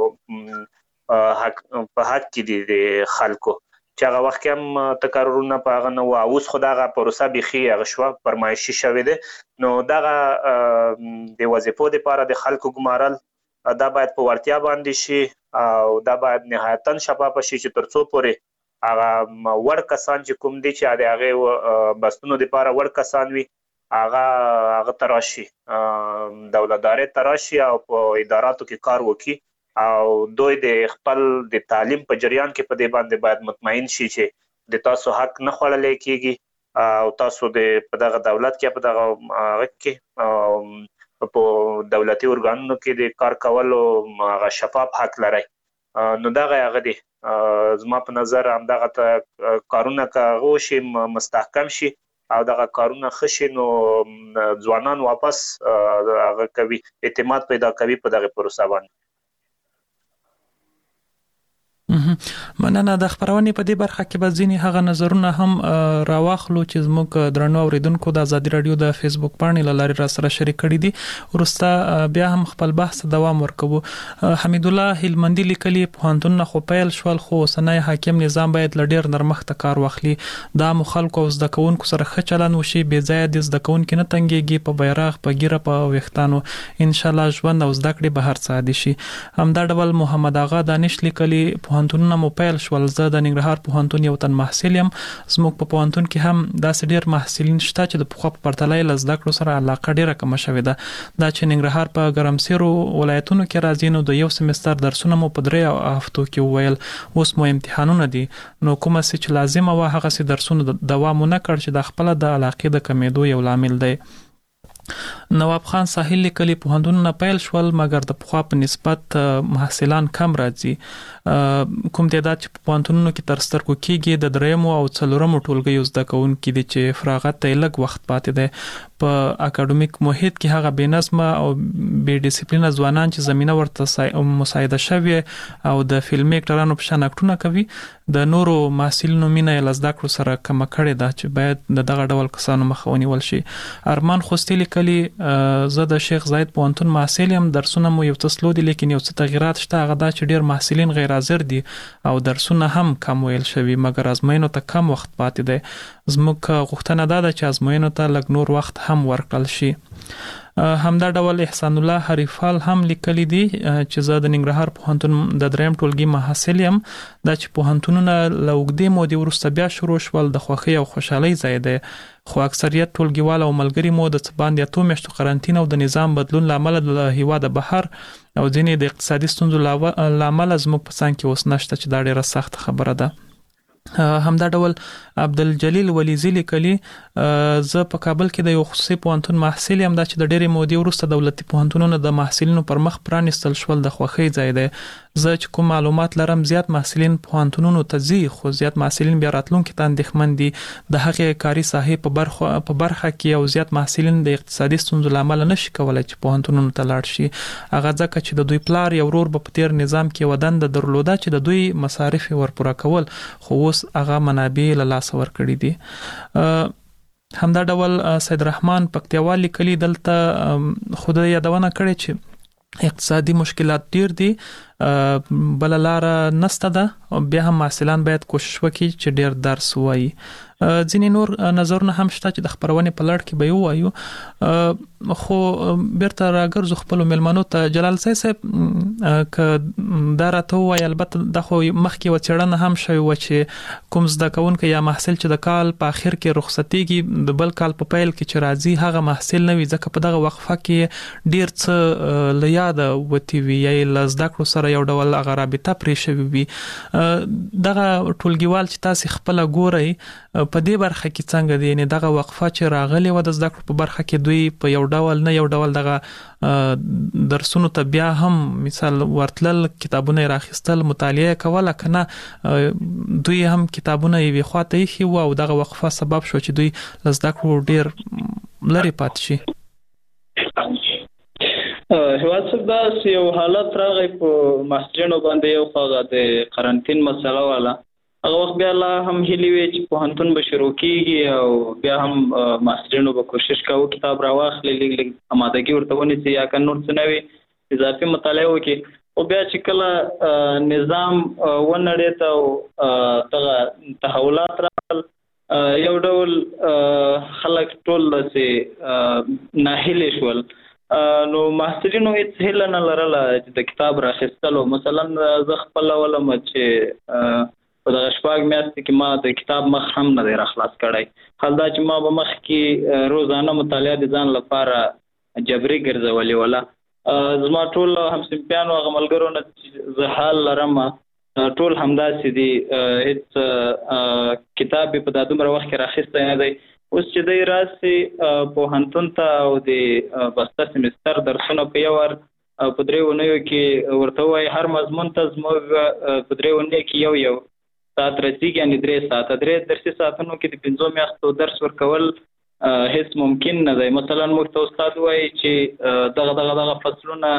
[SPEAKER 8] په حق کې دي د خلکو چې هغه وخت کې هم تکررونه په هغه نه وو. اوس خو دغه پروسه بیخي هغه شوه فرمایشي شوې ده، نو دغه د وظیفو دپاره د خلکو ګمارل دا باید په وړتیا باندې شي او دا باید نهایتا شفافه شي چې تر څو پورې هغه وړ کسان چې کوم دي چې د هغې بستونو دپاره وړ کسان وي هغه تراشي دولتدارۍ تراشي او په اداراتو کې کار وکړي او دوی د خپل د تعلیم په جریان کې په دې باندې باید مطمئن شي چې د تاسو حق نه خوړلی کېږي او تاسو په دغه دولت کې په دغه هغه کې په دولتي ارګانونو کې د کار کولو هغه شفاف حق لرئ. نو دغه هغه دی زما په نظر همدغه کارونه که هغه وشي مستحکم شي او دغه کارونه ښه شي نو ځوانان واپس هغه کوي اعتماد پیدا کوي په دغه پروسه باندې.
[SPEAKER 3] مننه. د خبرونې په دې برخه کې به ځینې هغه نظرونه هم راواخلو چې زموږ درنو اوریدونکو د آزادي رادیو د فیسبوک باندې لاري را سره شریک کړي دي. ورسته بیا هم خپل بحث دوام ورکوو. حمید الله هلمندي لیکلي پوهنتون خو پیل شول خو اوسنی حاکم نظام باید لډیر نرمخت کار واخلي. دا مخالکو او زده کوونکو سره ښه چلند وشي، بې ځایه د زده کوونکو نه تنګيږي، په بیرغ په ګیره په وختانو ان شاء الله ژوند او زده کړې به هر څه عادي شي. همدا ډول محمد آغا دانش لیکلي پوهنتونونه مو پیل شول. زه د ننګرهار پوهنتون یو تن محصل یم. زموږ په پوهنتون کې هم داسې ډیر محصلین شته چې د پخوا په پرتله له زده کړو سره علاقه ډیره کم شوې ده. دا چې ننګرهار په ګرمسیرو ولایتونو کې راځي نو د یو سمستر درسونه مو په 3 هفتو کې وویل، اوس مو امتحانونه دي، نو کومه چې لازمه و هغه سي درسونه دوام نه کړ چې د خپل د علاقې د کمیدو یو لامل دی. نواب خان ساحل لیکلي پوهنتونونه پیل شول مګر د پخوا په نسبت محصلان کم راځي. کوم تعداد چې په پوهنتونونو کې تر سترګو کېږي د 3 او 4 ټولګیو زده کوونکي دي چې فراغت ته لږ وخت پاتې دی. په اکیډمیک محیط کې هغه بې نظمه او بې ډیسپلینه ځوانان چې زمينه ورته مساعده شوی او د فلمي اکټرانو په شان اکټونه کوي، د نورو محصلینو مینه یې لزده کړو سره کم کړي ده چې باید دغه ډول کسانو مخه ونیول شي. ارمان خوستي لیکلي زه د شیخ زاید پوهنتون محصل یم، درسونه مو یو څه سلو دي لیکن یو څه تغیرات شته. هغه دا چې ډیر محصلین غیر حاضر دي او درسونه هم کم ویل شوی مګر ازموینو ته کم وخت پاتې دی. زموږ غوښتنه ده چې ازموینو ته لږ نور وخت هم ورکړل شي. همدا ډول احسان الله حریفال هم لیکلي دي چې زه د ننګرهار پوهنتون د 3 ټولګي محصل یم. دا چې پوهنتونونه له اوږدې مودې وروسته بیا شروع شول د خوښۍ او خوشحالۍ ځای دی، خو اکثریت ټولګیوال او ملګري مو د څه باندې 8 میاشتو قرنټین او د نظام بدلون لامل د هیواد بهر او ځینې د اقتصادي ستونزو لامل زموږ په څنګ کې اوس نشته چې دا ډیره سخت خبره ده. همدا ډول عبدالجلیل ولیزی لیکلي زه په کابل کې د یو خصوصي پوهنتون محصل یم. دا چې د ډېرې مودې وروسته دولتي پوهنتونونو د محصلینو پر مخ پرانیستل شول د خوښۍ ځای دی. زه چې کوم معلومات لرم زیات محصلین پوهنتونونو ته ځي خو زیات محصلین بیا راتلونکي ته اندېښمن دي د هغې کاري ساحې په برخه کې او زیات محصلین د اقتصادي ستونزو له امله نشي کولی چې پوهنتونونو ته لاړ شي. هغه ځکه چې د دوی پلار یا ورور په تیر نظام کې یوه دنده درلوده چې د دوی مصارف ورپوره کول، خو اوس هغه منابع له لاسه ورکړي دي. همدا ډول سید رحمان پکتیاوال لیکلي دلته خود یادونه کړې چې اقتصادي مشکلات ډیر دي، بل لار نسته ده، بیا هم محصلان باید کوشش وکړي چې ډیر درس وایي. ځینې نور نظرونه هم شته چې د خبرونې په لړ کې به یو وایو، خو بیرته راګرځو خپلو میلمنو ته. جلال صاحب که دا راته ووایي، البته دا خو مخکې یوه څېړنه هم شوې وه چې کوم زده کوونکی یا محصل چې د کال په اخر کې رخصتېږي د بل کال په پیل کې چې راځي هغه محصل نه وي، ځکه په دغه وقفه کې ډیر څه له یاده وتې وي یا له زده کړو سره یو ډول هغه رابطه پرې شوې وي. دغه ټولګیوال چې تاسې خپله ګورئ په دې برخه کې څنګه دي؟ یعنې دغه وقفه چې راغلې وه د زده کړو په برخه کې دوی په یو ډول نه یو ډول دغه درسونو ته بیا هم مثال ورتلل، کتابونه یې راخیستل، مطالعه کوله، که نه دوی هم کتابونه یوې خوا ته ایښي وو او دغه وقفه سبب شو چې دوی له زده کړو ډېر لرې پاتې شي؟
[SPEAKER 5] هیواد صاحب دا یو حالت راغی په محصلینو باندې، یو هغه د قرنټین مسله والا، هغه وخت بیا لا هم هیلې وې چې پوهنتون به شروع کېږي او بیا هم محصلینو به کوشش کوو کتاب راواخلي، لږ لږ امادګي ورته ونیسي یا که نور څه نه وي اضافي مطالعه وکړي. خو بیا چې کله نظام ونړېد او دغه تحولات راغلل، یو ډول خلک ټول داسې ناهیلې شول، نو محصلینو هیڅ هیله نه لرله چې د کتاب راخیستلو. مثلا زه خپله ولم چې په دغه 4 میاشتې کې ما د کتاب مخ هم نه دی راخلاص کړی. حال دا چې ما به مخکې روزانه مطالعه د ځان لپاره جبري ګرځولې وله. زما ټول همصنفیانو هغه ملګرو نه چې زه حال لرم ټول همداسې دي، هیڅ کتاب په دا دومره وخت کې راخیستی نه دی. اوس چې دی راسي پوهنتون ته او د بسته سمستر درسونه په یو ور په 3 اونیو کې ورته وایي هر مضمون ته زموږ په 3 اونیو کې یو ساعت رسیږي، یعنې 3 ساعته. 3 درسي ساعتونو کې د 5 میاشتو درس ورکول هیڅ ممکن نه دی. مثلا موږ ته استاد وایي چې دغه فصلونه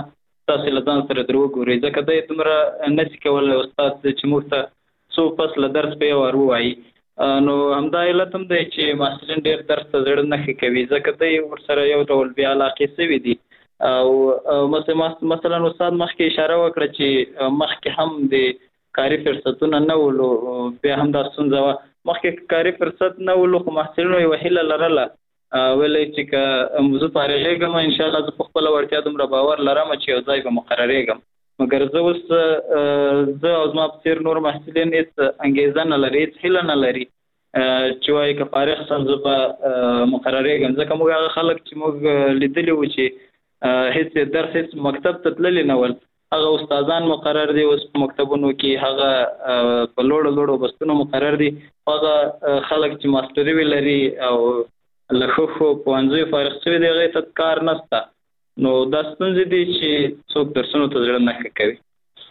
[SPEAKER 5] تاسو له ځان سره درو ګورئ ځکه دا دومره نشي کولای استاد چې موږ ته څو فصل درس په ور وایي نو همدا علت هم دی چې محصلین ډېر درس ته زړه نه کوي ځکه دوی ورسره یو ډول بیا علاقې سوي دي او مثلا استاد مخکې اشاره وکړه چې مخکې هم د کاري فرصتونه نه ولو بیا هم دا ستونزه وه مخکې کاري فرصت نه ولو خو محصلینو یوه هیله لرله ویلی چې که زه فارغېږم انشاءالله زه په خپله وړتیا دومره باور لرم چې یو ځای به مقررېږم مګر زه اوس زه او زما په څېر نور محصلین هېڅ انګېزه نه لري هېڅ هیله نه لري چې وایي که فارغ شم زه به مقررېږم ځکه موږ هغه خلک چې موږ لیدلي وو چې هېڅ درس هېڅ مکتب ته تللي نه ول هغه استادان مقرر دي اوس په مکتبونو کې هغه په لوړو بستونو مقرر دي هغه خلک چې ماستري وی لري او له ښو پوهنځیو فارغ شوي دي هغې ته کار نشته نو دا ستونزې دي چې څوک درسونو ته زړه نه ښه کوي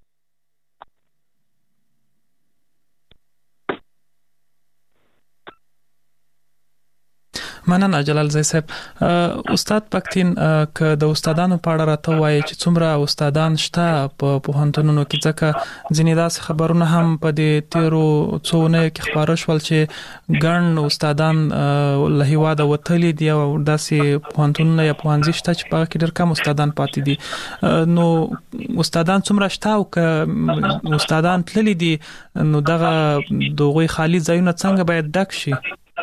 [SPEAKER 3] مننه جلال زئی صاحب استاد پکتین که د استادانو په اړه راته وایي چې څومره استادان شته په پوهنتونونو کې ځکه ځینې داسې خبرونه هم په دې تیرو څو اونیو کې خپاره شول چې ګڼ استادان له هیواده وتلي دي او داسې پوهنتونونه یا پوهنځي شته چې په هغه کې ډېر کم استادان پاتې دي نو استادان څومره شته او که استادان تللي دي نو دغه د هغوی خالي ځایونه څنګه باید ډک شي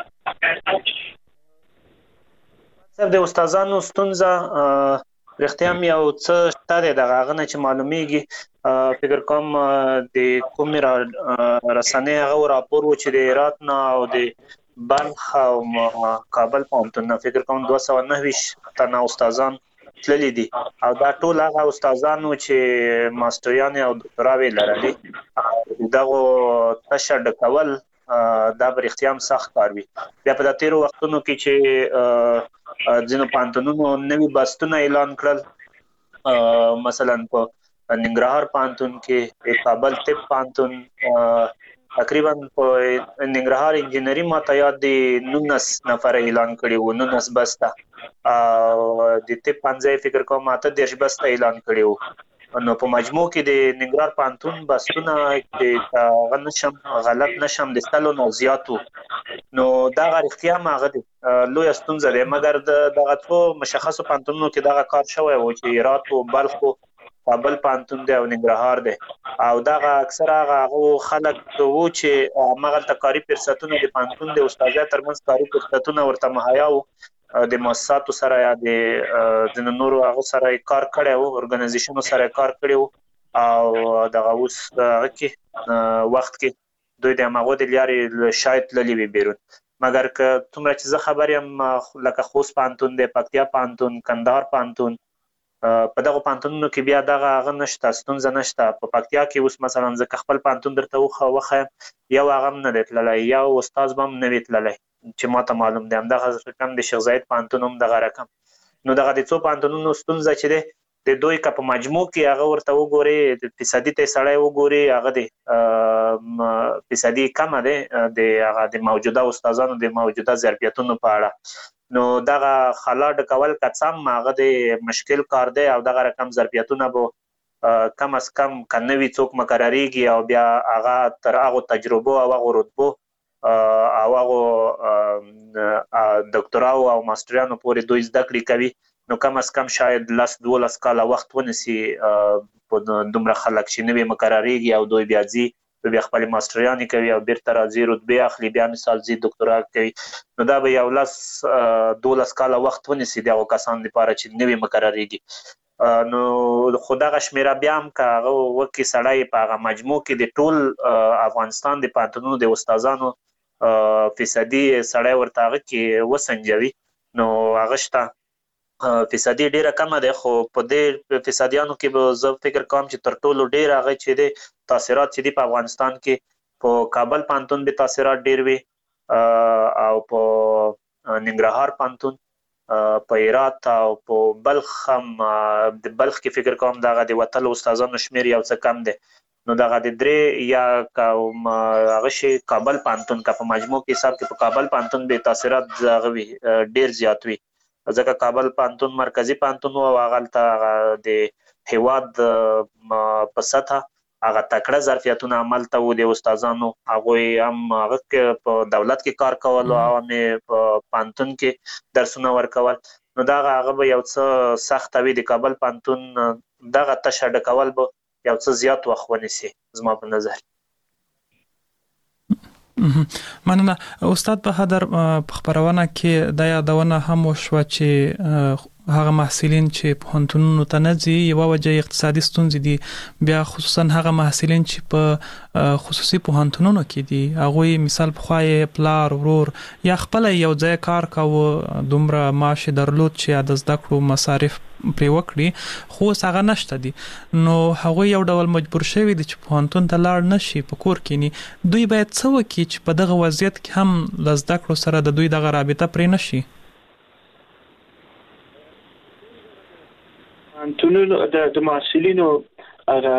[SPEAKER 8] د استادانو ستونزه رښتیا هم یو څه شته دی دغه هغه نه چې معلومیږي فکر کوم د کومې رسنۍ هغه راپور و چې د هرات نه او د بلخ او کابل پوهنتون نه فکر کوم 229 تنه استادان تللي دي او دا ټول هغه استادانو چې ماستریانې او دکتوراوې لرلې دغه تشه ډکول دا به رښتیا هم سخت کار وي بیا په تیرو وختونو کې چې ځینو پوهنتونونو نوي بستونه اعلان کړل مثلا په ننګرهار پوهنتون کې کابل طب پوهنتون تقریبا په ننګرهار انجینری ماته یاد دي 19 نفر اعلان کړي وو 19 بسته د طب پنځه فکر کوم ماته 10 بسته اعلان کړي وو نو په مجموع کې د ننګرهار پوهنتون بستونه کې نشم غلط نشم د سلو نو زیاتو نو دا غوښتیا ماغه دي لوی ستونزه ده مګر دغه څو مشخصو پوهنتونونو کې دغه کار شوی و چې هرات او بلخ او کابل پوهنتون دی او ننګرهار دی او دغه اکثره هغه خلک وو چې هغه تکاری فرصتونه د پوهنتون د استادانو ترمنځ کاری فرصتونه ورته مهیا وو د مؤسساتو سره یا د نورو هغه سره کار کړی وو ارګنایزیشنونو سره کار کړی وو او دغه اوس وخت کې دوی د هغو د لارې شاید تللي وي بیرون مګر که څومره چې زه خبر یم لکه خوست پوهنتون دی پکتیا پوهنتون کندهار پوهنتون په دغو پوهنتونونو کې بیا دغه هغه نشته ستونزه نشته په پکتیا کې اوس مثلا زه خپل پوهنتون درته وښیم یو هغه هم نه دی تللی یو استاد به هم نه وي تللی چې ماته معلوم دی همدغه رقم د شیخ زاید پوهنتون هم دغه رقم نو دغه د څو پوهنتونونو ستونزه چې دی د دوی که په مجموع کې هغه ورته وګوري د فیصدي ته سړی وګوري هغه د فیصدي کمه دی د هغه د موجوده استادانو د موجوده ظرفیتونو په اړه نو دغه خلا ډکول که څه هم هغه د مشکل کار دی او دغه رقم ظرفیتونه به کم از کم که نوي څوک مقرریږي او بیا هغه تر هغو تجربو او هغو رتبو او هغو دکتراو او ماستریانو پورې دوی زده کړې کوي نو کم از کم شاید 10-12 کاله وخت ونیسي په دومره خلک چې نوي مقرریږي او دوی بیا ځي بیا خپل ماستریانې کوي او بیرته راځي رتبې اخلي بیا مثال ځي دکتورا کوي نو دا به یو 10-12 کاله وخت ونیسي دغه کسان لپاره چې نوي مقرریږي نو خو دغه شمیره بیا هم که هغه وکړي سړی په هغه مجموع کې د ټول افغانستان د پوهنتونونو د استادانو فیصدي سړی ورته هغه کې وسنجوي نو هغه شته فیصدي ډیره کمه ده خو په دې فیصدیانو کې به زه فکر کوم چې تر ټولو ډیر هغه چې دی تاثیرات چې دي په افغانستان کې په کابل پوهنتون به تاثیرات ډیر وي او په ننګرهار پوهنتون په هرات او په بلخ هم د بلخ کې فکر کوم دغه د وتلو استادانو شمیر یو څه کم دی نو دغه د درې یا هغه شی کابل پوهنتون که په مجموع کې حساب کې په کابل پوهنتون به تاثیرات هغه وي ډیر زیات وي ځکه کابل پوهنتون مرکزی پوهنتون او هغه د هیواد په سطح هغه تکړه ظرفیتونه عمل ته و د استادانو هغه هم هغه په دولت کې کار کول او هم په پانتون کې درسونه ورکول نو دا هغه به یو څه سخت وي د کابل پانتون دغه تشه ډکول به یو څه زیات وخت ونیسي زما په نظر.
[SPEAKER 3] مننه استاد بهادر. په خبرونه کې د یادونه هم وشوه چې هغه محصلین چې په پوهنتونونو ته نه ځي یو وجه اقتصادي ستونزې دي، بیا خصوصا هغه محصلین چې په خصوصي پوهنتونونو کې دي هغه مثال په خوای پلار ورور یا خپل یو ځای کار کاوه دومره معاش درلود چې د زده کړو مصارف پرې وکړي خو هغه نشته دي نو هغه یو ډول مجبور شوی دي چې پوهنتون ته لاړ نشي په کور کې ني. دوی باید څه وکړي چې په دغه وضعیت کې هم د زده کړو سره د دوی دغه رابطه پرې نشي؟
[SPEAKER 7] پوهنتونونو د محصلینو هغه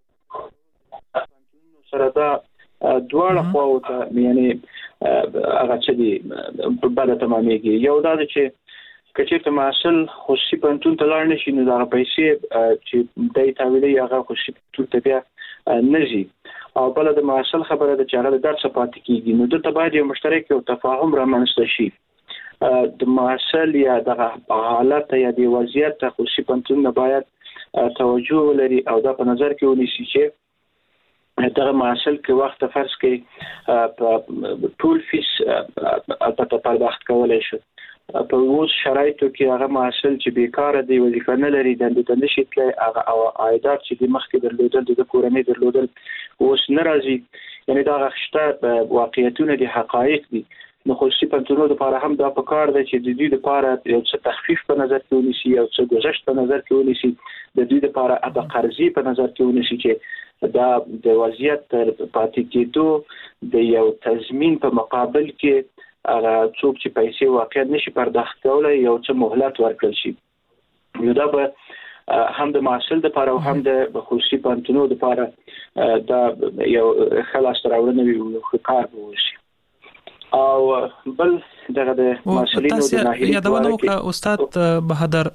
[SPEAKER 7] سره دا دواړه خواو ته یعنی هغه چې دی په بل تمامېږي. یو دا چې کچېرته محصل خصوصي پوهنتون ته لاړ نشي نو دا پیسې چې دای تاویلي هغه خصوصي پوهنتون ته بیا نشي او بل د محصل خبره د چاغله درس پاتې کیږي نو د تبادل یو مشترک او تفاهم رامنځته شي. د محصل یا د حالت یا د وضعیت خصوصي پوهنتون نه باید توجه ولري او دا په نظر کې ونیسي چې دغه محصل کې وخت فرض کې ټول فیس په پرداخت کولای شي. په اوس شرایطو کې هغه محصل چې بیکاره دی وظیفه نه لري د نشي تلای هغه عایدات چې د مخکې درلودل د کورنۍ درلودل اوس ناراضي یعنی دا غشته واقعیتونه دي حقایق دي. نو خصوصي پوهنتونونو لپاره هم دا پکار دی چې د دوی لپاره یو څه تخفیف په نظر کې ونیسي یو څه گذشت په نظر کې ونیسي د دوی لپاره د قرضې په نظر کې ونیسي چې دا د وضعیت پاتې کېدو د یو تضمین په مقابل کې هغه څوک چې پیسې واقعا نشي پرداخت کولای یو څه مهلت ورکړل شي. نو دا به هم د محصل لپاره او هم د خصوصي پوهنتونونو لپاره دا یو خلاص راوړنه وي کار وشي. او بل دغه د محصلینو د ناهیلۍ
[SPEAKER 3] یادونه وکړه استاد بهادر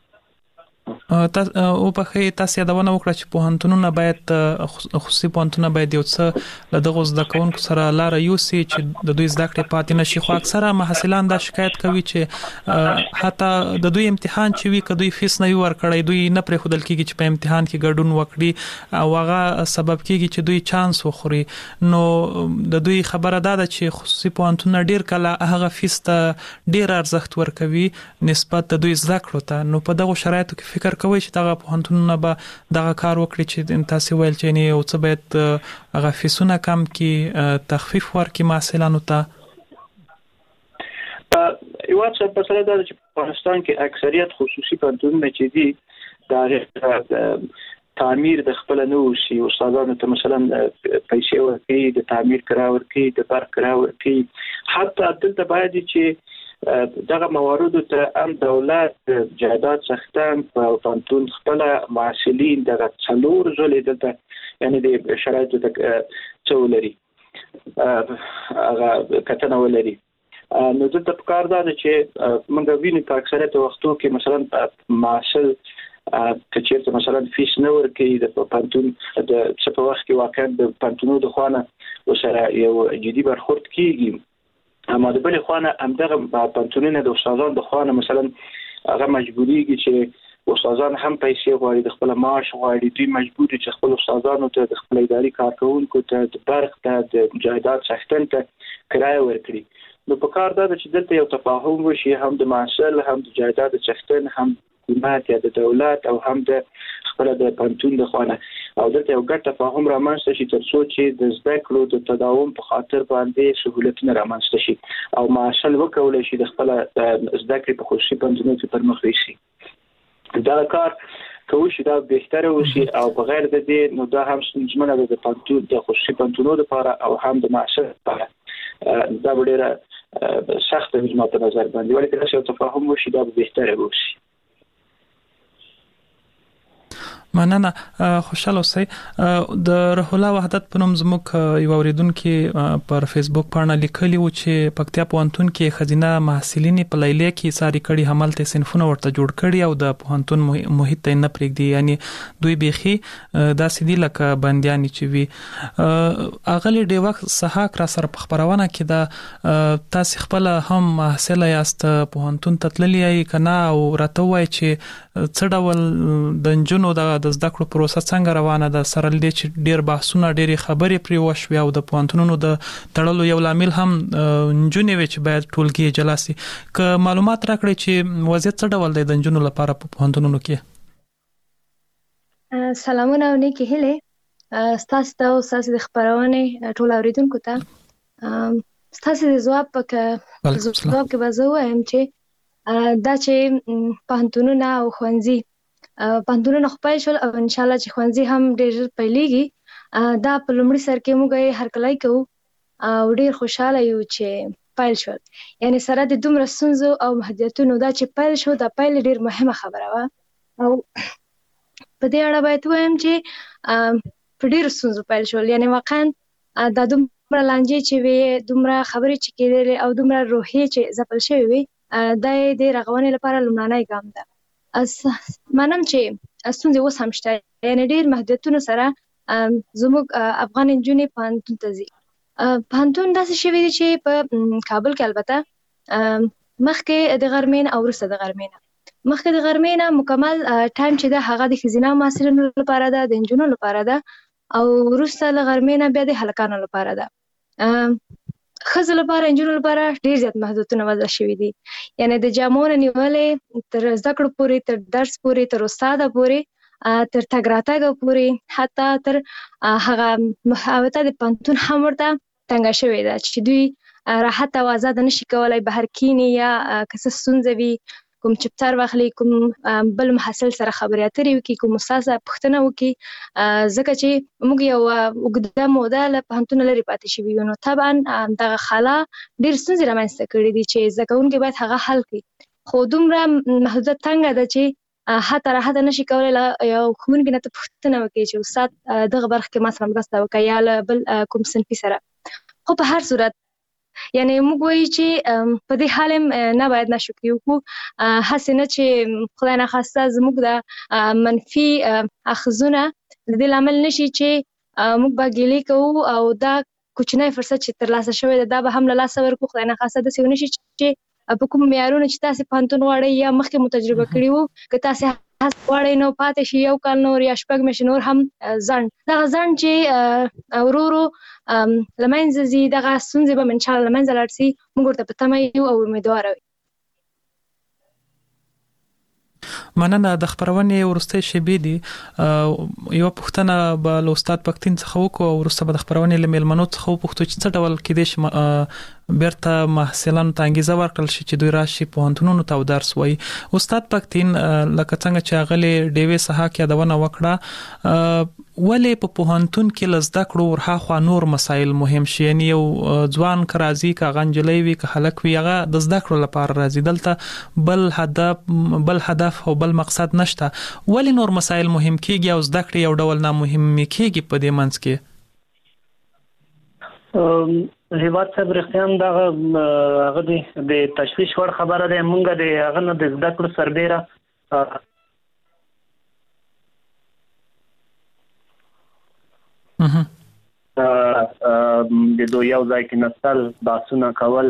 [SPEAKER 3] او په خې تاسو یادونه وکړه چې پوهنتونونه باید خصوصي پوهنتونونه باید یو څه له دغه زده کوونکو سره لار یوسي چې د دوی زده کړې پاتې نشي خو اکثره محصلان دا شکایت کوي چې حتی د دوی امتحان چې وي کدوې فیس نه ورکړي دوی نه پرې خودل کیږي چې په امتحان کې ګډون وکړي او هغه سبب کیږي چې دوی چانس وخوري. نو د دوی خبره ده چې خصوصي پوهنتونونه ډیر کله هغه فیس ته ډیر ارزښت ورکوي نسبت د دوی زده کړو ته. نو په دغه شرایطو کې فکر کوي چې دغه پوهنتونونه به دغه کار وکړي چې تاسو ویل چې نه او څه باید هغه فیسونه کم کې تخفیف ورکړي محصلانو ته.
[SPEAKER 7] یو څه په سره دا چې په افغانستان کې اکثریت خصوصي پوهنتونونه چې دي دا تعمیر د خپل نو شي استادانو ته مثلا پیسې ورکړي د تعمیر کرا ورکړي د برق کرا ورکړي حتی دلته باید چې دغه موارد ته هم دولت جهادات سختان په پوهنتون خپل محصلین دغه څلور زولې دلته یعنی د شرایطو ته څولري هغه کتنه ولري. نو دلته کار دا چې موږ ویني په اکثریت وختو کې مثلا محصل کچېرته مثلا فیس نه ورکړي د پوهنتون د څه په وخت کې واقعا د پوهنتونو د خوانه وسره یو جدي برخورد کیږي. اما د بل خوانه همدغه پوهنتونونه د استادانو د خوانه مثلا هغه مجبوریږي چې استادان هم پیسې غواړي د خپل معاش غواړي دوی مجبور دي چې خپل استادانو ته د خپل اداري کارکونکو ته د برق ته د جایداد څښتن ته کرایه ورکړي. نو په کار دا چې دلته یو تفاهم وشي هم د محصل هم د جایداد څښتن هم حکومت یا د دولت او هم د خپل د پوهنتون د خوانه او دلته یو ګډ تفاهم رامنځته شي ترڅو چې د زده کړو د تداوم په خاطر باندې سہولتونه رامنځته شي او محصل وکولای شي د خپل زده کړې په خصوصي پوهنتونونو کې پرمخ وشي. دا کار کوي چې دا بهتره وشي او بغیر د دې نو دا هم ستونزمنه ده د پوهنتون د خصوصي پوهنتونونو لپاره او هم د محصل لپاره دا ډیره سخت د زما په نظر باندې ولې چې تفاهم وشي دا بهتره وشي.
[SPEAKER 3] مننه. خوشاله اوسئ. د روح الله وحدت په نوم زموږ یو اوریدونکو پر فیسبوک باندې لیکلی و چې پکتیا پوهنتون کې خزینه محصلین په لیلیه کې ساری کړي حملته صنفونه ورته جوړ کړي او د پوهنتون محیط ته نه پرېږدي، یعنی دوی بيخي د سیدی لکه بنديان چې وي. اغلی ډي وخت صحاک را سره په خبرونه کې د تاسو خپل هم محصل یاست پوهنتون تتللی کنا او راته وای چې څه ډول د جنونو د زده کړو پروسه څنګه روانه ده، سره لدې چې ډیر بحثونه ډېری خبرې پرې وشوي او د پوهنتونونو د تړلو یو لامل هم جنونو چې باید ټولګي جلسي که معلومات راکړي چې وضعیت څه ډول دی د جنونو لپاره په پوهنتونونو کې.
[SPEAKER 9] سلامونه او نیکی هیله ستاسو ته او ستاسو د خبرونه ټول اوریدونکو ته. ستاسو د جواب کې به زه وایم چې دا چې پوهنتونونه او ښوونځي پوهنتونونه خپل شول او ان شاء الله چې ښوونځي هم ډېر پیلېږي، دا په لومړي سر کې موږ هر کله کوو او ډېر خوشاله یو چې پیل شول. یعنی سره د دومره ستونزو او محدودیتونو دا چې پیل شو دا پیل ډېر مهمه خبره وه او په دې اړه باید وایم چې په ډېرو ستونزو پیل شول. یعنی واقعا دا دومره لانجې چې وي، دومره خبرې چې کېدلې او دومره روحیې چې ځپل شوې وي، دا د رغونې لپاره لومړنی ګام ده. منم چې ستونزې اوس هم شته، یعنی ډېر محدودیتونو سره زموږ افغان نجونې پوهنتون ته ځي. پوهنتون داسې شوی دی چې په کابل کې البته مخکې د غرمې او وروسته د غرمې نه، مخکې د غرمې نه مکمل ټایم چې ده هغه د ښځینه محصلینو لپاره ده، د نجونو لپاره ده، او وروسته له غرمې نه بیا د هلکانو لپاره ده. ښځو لپاره نجونو لپاره ډېر زیات محدودیتونه وضع شوي دي، یعنی د جامو نه نیولې تر زده کړو پورې، تر درس پورې، تر استاده پورې، تر تګ راتګ پورې، حتی تر هغه محاوطه د پوهنتون هم ورته تنګه شوې ده چې دوی راحت او آزاده نشي کولی بهر کینی یا که څه ستونزه وي کوم چپټر واخلي، کوم بل محصل سره خبرې اترې وکړي، کوم استاد پوښتنه وکړي، ځکه چې موږ یو اوږده موده له پوهنتونه لرې پاتې شوي یو. نو طبعا دغه خلا ډېر ستونزې رامنځته کړي دي چې زده کوونکي باید هغه حل کړي، خو دومره محدودیت تنګه ده چې حتی راحته نشي کولی له یو ښوونکي نه ته پوښتنه وکړي چې استاد دغه برخه کې ما سره مرسته وکړه یا له بل کوم صنفي سره. خو په هر صورت یعنی موږ وایو چې په دې حال نه باید ناشکري وکړو، هسې نه چې خدای ناخواسته زموږ د منفي اخذونه د دې لامل نشي چې موږ به ګیلې کوو او دا کوچنی فرصت چې ترلاسه شوی دی دا به هم له لاسه ورکړو. خدای ناخواسته داسې ونه شي چې په کوم معیارونو چې تاسې پوهنتون غواړئ یا مخکې مو تجربه کړي وو، که تاسې هڅه غواړئ نو پاتې شي یو کال نور یا 6 میاشتې نور هم ځنډ. دغه ځنډ چې ورو ورو له منځه ځي، دغه ستونزې به انشاءالله له منځه لاړ شي. موږ ورته په تمه یو او امیدواره یو.
[SPEAKER 3] مننه. د خبرونې ورسته شیبې دي یو پښتنه به له استاد پښتین څخه وکړو او ورسته به د خبرونې له میلمنو څخه وپوښتو چې څه ډول کې دې بیرته محصلانو ته انګیزه ورکړل شي چې دوی راشي پوهنتونونو ته درس وایي. استاد پښتین لکه څنګه چې هغه ډیوې صحاک یادونه وکړه، ولې په پوهنتون کې لزده کړو ورهاخوا نور مسایل مهم شي، یعنی یو ځوان که راځي که غنجلې وي که هلک وي هغه د زده کړو لپاره راځي، دلته بل هدف او بل مقصد نشته، ولې نور مسایل مهم کیږي او زده کړې یو ډول نامهم کیږي په دې منځ کې؟
[SPEAKER 4] هیواد صاحب رښتیا هم دغه د تشویش وړ خبره ده. مونږ د هغه نه د زده کړو سربیره د دوی یو ځای کې نستل بحثونه کول،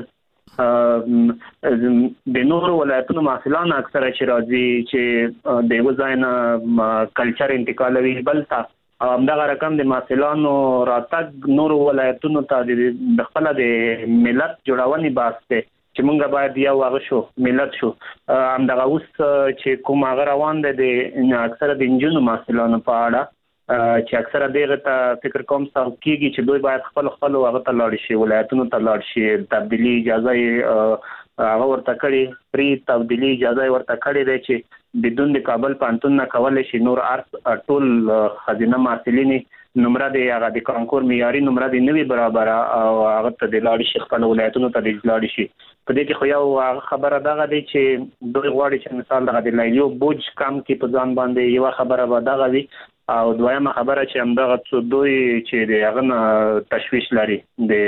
[SPEAKER 4] د نورو ولایتونو محصلان اکثره چې راځي چې د یو ځای نه کلچر انتقالوي بل ته، او همدغه رقم د محصلانو راتګ نورو ولایتونو ته د خپل د ملت جوړونې بحث دی چې مونږ باید یو هغه شو ملت شو. همدغه اوس چې کوم هغه روان دی د اکثره د نجونو محصلانو په اړه چې اکثره دغه ته فکر کوم څه کیږي چې دوی باید خپل هغه ته لاړ شي، ولایتونو ته لاړ شي، تبدیلی اجازه هغه ورته کړي، پری تبدیلی اجازه ورته کړي دی چې بدون د کابل پوهنتون نه کولای شي نور ټول خزینه محصلین نمره دی هغه د کانکور معیاري نمره دی نوی برابر او هغه ته د لاړ شي خپل ولایتونو ته د لاړ شي. په دې کې خو یو خبره دغه دی چې دوی غواړي چې مثال دغه د لیلیو بوج کم کې په ځان باندې یو خبره به دغه وي او دویمه خبره چې همدغه څو دوی چې د هغه تشویش لري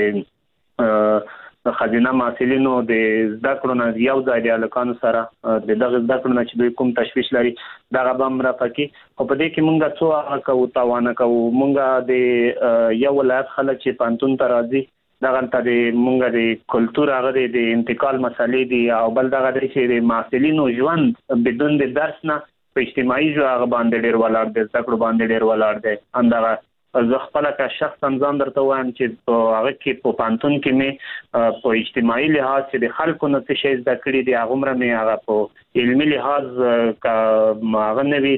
[SPEAKER 4] د خزینه محصلینو د زده کړو نه یو ځای د الکانو سره د دغه زده کړو نه چې دوی کوم تشویش لري دغه بم راپکې او په دې کې مونږ څو کوو تاوان کوو مونږ د یو ولایت خلک چې پانتون ته راځي دغه ته د مونږ د کلچر هغه د انتقال مسلې دي او بل دغه چې د محصلینو ژوند بدون د درس نه په اجتماعي ژوند باندې ډیر ولاړ دی زده کړو باندې ډیر ولاړ دی همدغه زه خپل کا شخصا ځان درته وایم چې په هغه کې په پانتون کې مې په اجتماعي لحاظ چې د خلکو نه څه شي زده کړي دي هغه عمره مې هغه په علمي لحاظ کا هغه نوی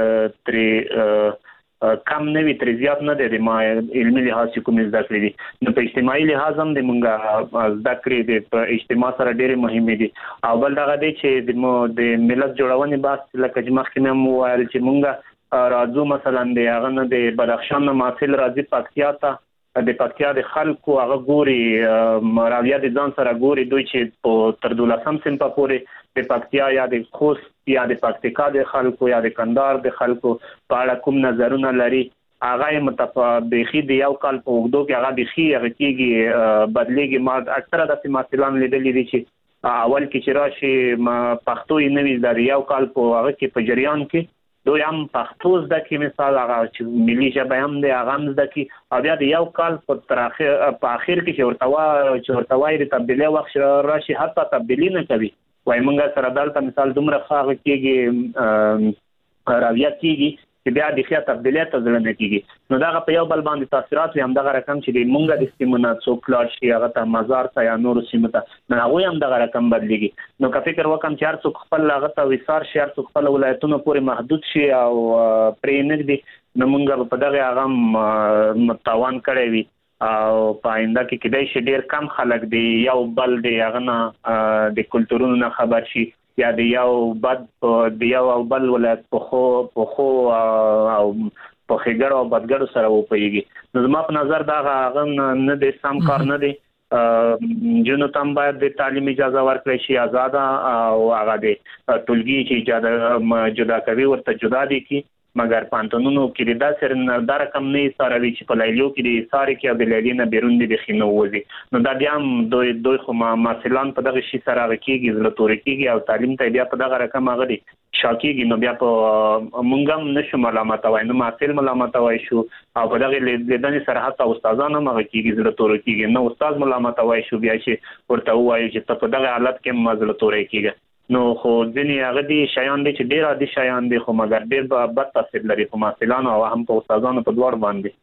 [SPEAKER 4] تر کم نوی تر زیات نه دی ما علمي لحاظ چې کوم زده کړي دي نو په اجتماعي لحاظ هم د مونږه زده کړي دي په اجتماع سره ډېر مهمه دي او بل دغه دی چې د ملت جوړونې بحث لکه چې مخکې مې وویل چې مونږه راځو مثلا د هغه نه د بدخشان نه محصل راځي پکتیا ته د پکتیا د خلکو هغه ګوري راویه د ځان سره ګوري دوی چې په تر 12 سنپه پورې د پکتیا یا د خوست یا د پکتیکا د خلکو یا د کندهار د خلکو په اړه کوم نظرونه لري هغه متفاوتي د یو کال په وګړو کې هغه د خي هغه کېږي بدلېږي ما اکثره د محصلان لیدلې دي چې اول کې چې راشي پښتو یې نوي د یو کال په هغه کې په جریان کې دوی هم پښتو زده کې مثال هغه چې ملي ژبه هم دی هغه هم زده کې او بیا د یو کال په اخر کې چې ورته وایي د تبدیلي وخت راشي حتی تبدیلي نه کوي وایي مونږ سره دلته مثال دومره ښه کېږي راویه کېږي چې بیا د خیا تبدیلي ته ځل نه کېږي نو دغه په یو بل باندې تاثیرات هم دغه رقم چې د مونږ د سیمونه څوک لاړ شي هغه ته مزار ته یا نور سیمه ته نو هغه هم دغه رقم بدلېږي نو که فکر وکم چې هر څوک خپل هغه ته وسار شي هر څوک خپل ولایتونو پورې محدود شي او پرې نه دي نو مونږ په دغه هغه متوان کړی وي او په آینده کې کېدای شي ډېر کم خلک دی یو بل دی هغه نه د کلتورونو نه خبر شي یا د یو بل ولایت په خو او په خېګړو او بدګړو سره وپیږي نو زما په نظر دا هغه نه د سم کار نه دی جنو تم باید د تعلیم اجازه ورکړي شي آزاد او هغه د ټولګي چې اجازه جدا کوي ورته جدا دي کی مګر پانتونونو کې دا سر دا رقم نه ساروي چې په لایلیو کې د ساري کې د لایلینه بیرون دي خینو وځي نو دا بیا هم دوی خو محصلان په دغه شي سره کېږي زلتوري کېږي او تعلیم ته بیا په دغه رقم هغه دي شاکیږي نو بیا په مونږم نشو ملامت وای نو محصل ملامت وای شو او په دغه لیدنې سره حتی استادانو هغه کېږي زلتوري کېږي نو استاد ملامت وای شو بیا چې ورته وایي چې په دغه حالت کې مزلتوري کېږي نو خو ځینې هغه دي شیان دي چې ډېر عادي شیان دي خو مګر ډېر بد تاثیر لري په محصلانو او هم په استادانو په دواړو باندې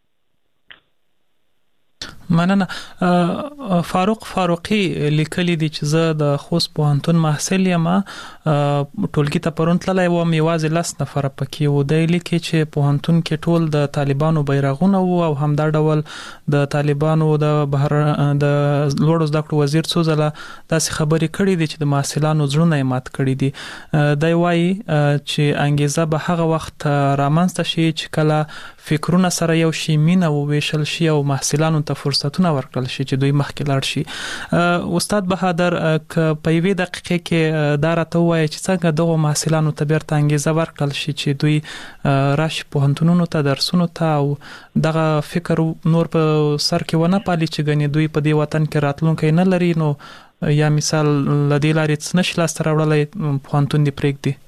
[SPEAKER 3] مننه فاروق فاروقي لیکلي دي چې زه د خوست پوهنتون محصل یم ټولګي ته پرون تللی وم یوازې 10 نفر پکې وو دی لیکي چې پوهنتون کې ټول د طالبانو بیرغونه وو او همدا ډول د طالبانو د بهر د لوړو زده کړو وزیر څو ځله داسې خبرې کړې دي چې د محصلانو زړونه یې مات کړي دي دی وایي چې انګیزه به هغه وخت رامنځته شي چې کله فکرونه سره یو شي مینه وویشل شي او محصلانو ته فرصتونه ورکړل شي چې دوی مخکې لاړ شي استاد بهادر ک په یوې دقیقې کې دا راته وایي چې څنګه دغه محصلانو ته بیرته انګیزه ورکړل شي چې دوی راشي پوهنتونونو ته درسونو ته او دغه فکر نور په سر کې ونه پالي چې غني دوی په دې وطن کې راتلونکي نه لري نو یا مثال لدی لارې څه نشي لاس تر وړلای پوهنتون دی پرېږدي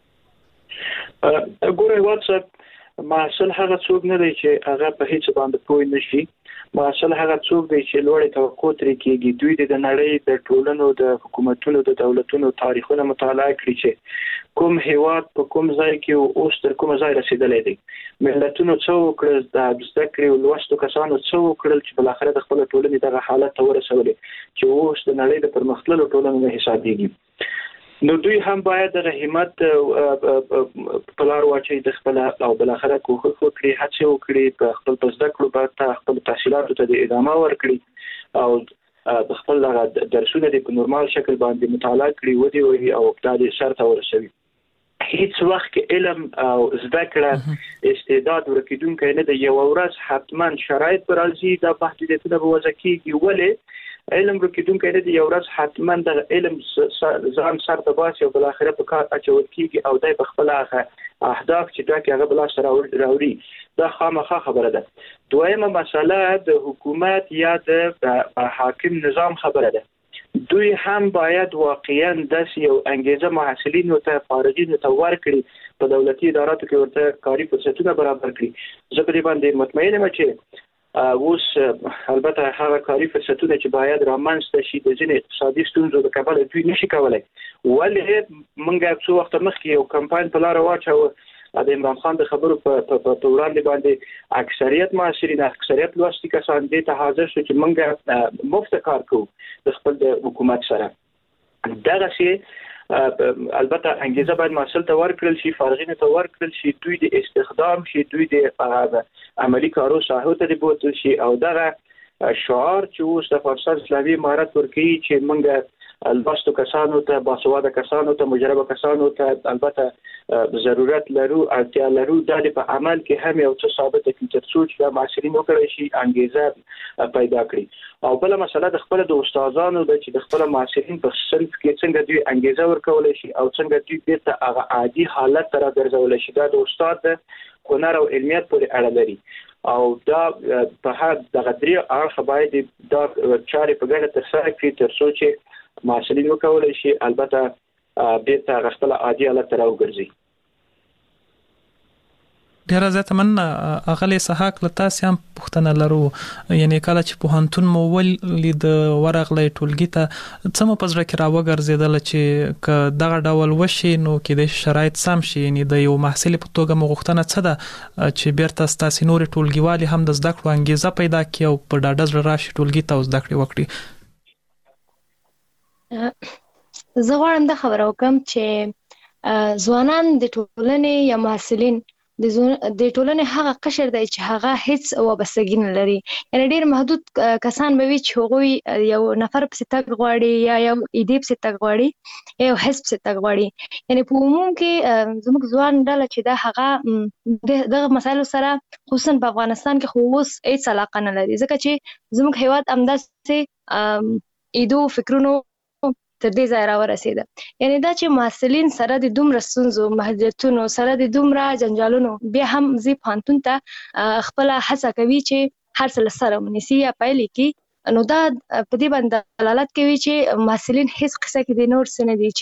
[SPEAKER 7] ګوره واتساپ محصل هغه څوک نه دی چې هغه په هیڅ باندې پوه نشي محصل هغه څوک دی چې لوړې توقع ترې کېږي دوی د نړۍ د ټولنو د حکومتونو د دولتونو تاریخونه مطالعه کړي چې کوم هیواد په کوم ځای کې اوس تر کوم ځای رسیدلی دی ملتونو څه وکړل د زده کړې او لوستو کسانو څه وکړل چې بل اخر د خپل ټولنې دغه حالت ته ورسولي چې اوس د نړۍ د پرمختللو ټولنو نه حسابېږي نو دوی هم باید د همت په لار واچي د خپل او بل اخر کوښښ وکړي هڅه وکړي په خپل زده کړو په خپل تحصیلاتو ته د ادامه ورکړي او د خپل درسونه د نورمال شکل باندې مطالعه کړي ودی او ابتدایي سر ته ورسوي هیڅ وخت علم او زده کړه استعداد ورکیدونکي نه د یو ورځ حتما شرایط پر راځي د محدودیتونه به وضع کیږي ولې علم ورکیدونکي نه د یو ورځ حتما د علم ځان سر ته باسي او بل اخره په کار اچول کیږي او دای په خپل اهداف چې دا کې هغه بل سره راوړي دا خامخا خبره ده. دویمه مسله د حکومت یا د حاکم نظام خبره ده. دوی هم باید واقعا د یو انګیزه محصلینو ته فارغینو ته ورکړي په دولتي اداراتو کې ورته کاري فرصتونه برابر کړي. زه په دې باندې مطمئن یم چې اوس البته هغه کاري فرصتونه چې باید رامنځته شي د ځینې اقتصادي ستونزو د کبله دوی نشي کولای. ولې موږ څو وخت مخکې یو کمپاین په لار واچو د عمران خان د خبرو په وړاندې باندې اکثریت معاشرین اکثریت لوستي کسان دې ته حاضر شو چې موږ مفت کار کوو د خپل حکومت سره. دغه شی البته انګیزه باید محصل ته ورکړل شي فارغین ته ورکړل شي دوی د استخدام شي دوی د عملی کارو ساحو ته بوتل شي او دغه شعار چې اوس د افغانستان اسلامي امارت ورکی چې موږ البته کسانو ته باسواده کسانو ته مجربه کسانو ته البته ضرورت لرو اړتیا لرو د په عمل کې هم یو څه ثابت کړي چې څوک د معاشرین وکړي شي انګیزه پیدا کړي. او بل مسله د خپل د استادانو د چې د خپل معاشرین په صنف کې څنګه دوی انګیزه ورکول شي او څنګه دوی بیرته هغه عادي حالت ته راګرځول شي دا د استاد د هنر او علمیت پورې اړه لري او دا په هر دغه درې اړخ باید دا چارې په ګډه ترسره کړي تر څو چې معاشرین وکولای شي البته بیرته غختل عادي حالت ته راوګرځي.
[SPEAKER 3] ډیره زیاته مننه اغلی سحاق لتا سم پښتنه لرو یعنی کله چې پوهنتون مو ولید ورغلې ټولګي ته څه په ځړه کې راوګرځیدل چې ک دغه ډول وشي نو کې د شرایط سم شي یعنی د یو محصل په توګه مغوښتنه څه ده چې بیرته ستاسو نور ټولګیوالي هم د زده کړو انګیزه پیدا کړي او په ډاډه زړه راشي ټولګي ته زده کړې وکړي.
[SPEAKER 9] زه غواړم دا خبره وکم چې ځوانان د ټولنې یا محصلین د ټولنې هغه قشر دی چې هغه هیڅ وابستګي نه لري یعنی ډیر محدود کسان به وي چې هغوی یو نفر په ستګ غواړي یا یو ایدې په ستګ غواړي یا حزب ستګ غواړي یعنی په عموم کې زموږ ځوان ډله چې دا هغه دغه مسایلو سره خصوصا په افغانستان کې خو اوس هیڅ علاقه نه لري ځکه چې زموږ هیواد همداسې ایدو فکرونو تر دې ځای راورسېده. یعنی دا چې محصلین سره د دومره ستونزو محدودیتونو سره د دومره جنجالونو بیا هم زی پوهنتون ته خپل هڅه کوي چې هر څه له سره ونیسي یا پیل کړي نو دا په دې باندې دلالت کوي چې محصلین هیڅ قصه کې د نور څه نه دي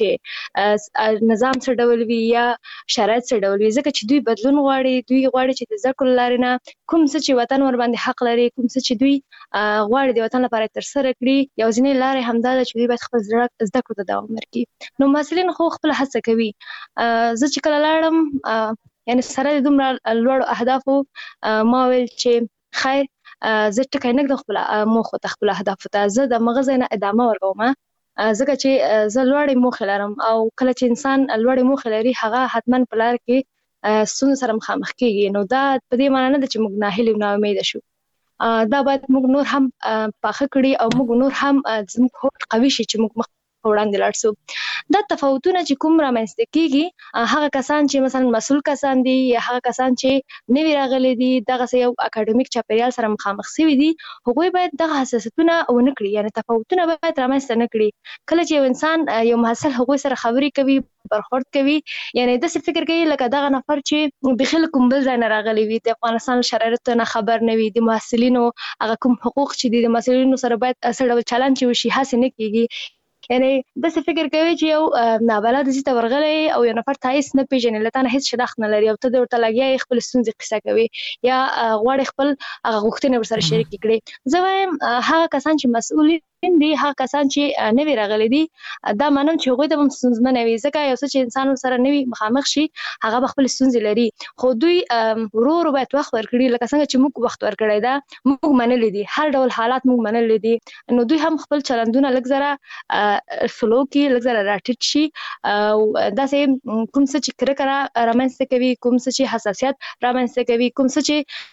[SPEAKER 9] چې نظام څه ډول وي یا شرایط څه ډول وي ځکه چې دوی بدلون غواړي دوی غواړي چې د زده کړو لارې نه کوم څه چې وطن ور باندې حق لري کوم څه چې دوی غواړي د وطن لپاره تر سره کړي یو ځینې لارې همدا ده چې دوی باید خپل زده کړو ته دوام ورکړي. نو محصلین خو خپل هڅه کوي. زه چې کله لاړم یعنی سره د دومره لوړو اهدافو ما ویل چې خیر زه ټکای نه د خپل موخو ته خپل اهداف ته زه د مغز نه ادامه ورکوم ځکه چې زه لوړې موخې لرم او کله چې انسان لوړې موخې لري هغه حتما په لار کې ستونزو سره مخامخ کیږي. نو دا په دې معنی نه ده چې موږ ناهیلي او ناامیده شو. دا باید موږ نور هم پاخه کړي او موږ نور هم زموږ قوي شي چې موږ وړاندې لاړ شو. دا تفاوتونه چې کوم رامنځته کیږي هغه کسان چې مثلا مسؤل کسان دي یا هغه کسان چې نوی راغلي دي دغه یو اکیډمیک چاپیریال سره مخامخ شوي دي هغوی باید دغه حساسیتونه ونه کړي یعنی تفاوتونه باید رامنځته نه کړي. کله چې یو انسان یو محصل هغوی سره خبرې کوي برخورد کوي یعنی داسې فکر کوي لکه دغه نفر چې بخیل کوم بل ځای نه راغلی وي د افغانستان شرایطو نه خبر نه وي د محصلینو هغه کوم حقوق چې دي د محصلینو سره باید څه ډول چلند وشي هڅه نه کیږي. یعنی داسې فکر کوي چې یو نابلد دې ته ورغلی او یو نفر ته هیڅ نه پیژني له تا نه هیڅ شناخت نه لري او ته ورته لګیا خپل ستونزې قصه کوي یا غواړي خپل هغه غوښتنې ورسره شریک کړي. زه وایم هغه کسان چې مسؤل دي هغه کسان چې نوی راغلي دي دا مانم چې هغوی ته هم ستونزمنه وي ځکه یو څه چې انسان سره نوی مخامخ شي هغه به خپل ستونزې لري خو دوی ورو ورو باید وخت ورکړي لکه څنګه چې موږ وخت ورکړی دا موږ منلي دي هر ډول حالات موږ منلي دي نو دوی هم خپل چلندونه لږ زره فلو کې لږ زره راټیټ شي او داسې کوم څه چې کرکه رامنځته کوي کوم څه چې حساسیت رامنځته کوي کوم څه چې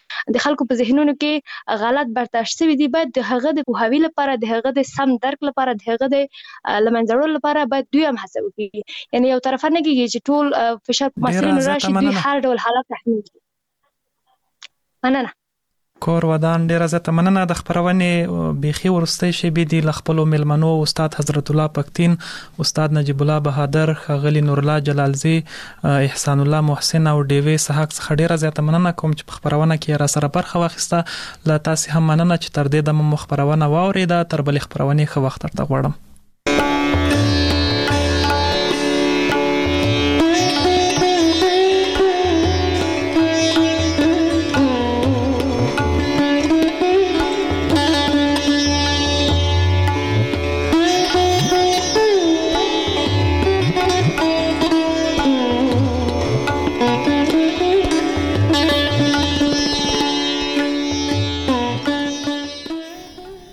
[SPEAKER 9] د خلکو په ذهنونو کې غلط برداشت شوی دی. باید د هغه د پوهاوی لپاره، د هغه د سم درک لپاره، د هغه د لمنځړو لپاره باید دوی هم هڅه وکړي. یعنی یو طرفه نه کېږي چې ټول فشار په مسلونو راشي، دوی هر ډول حالات تحمیل کړي. مننه.
[SPEAKER 3] کور ودان ډیره زیاته مننه. د خبرونې بيخي ورستۍ شی به دی خپل ملمنو استاد حضرت الله پختین، استاد نجیب الله بهادر، خغلی نور الله جلالزی، احسان الله محسن او ډیوی سحق څخه ډیره زیاته مننه کوم چې په خبرونه کې را سره برخه واخیسته. لا تاسو هم مننه چې تر دې د مخبرونه واوریده. تر بل خبرونه خو وخت ترته غواړم.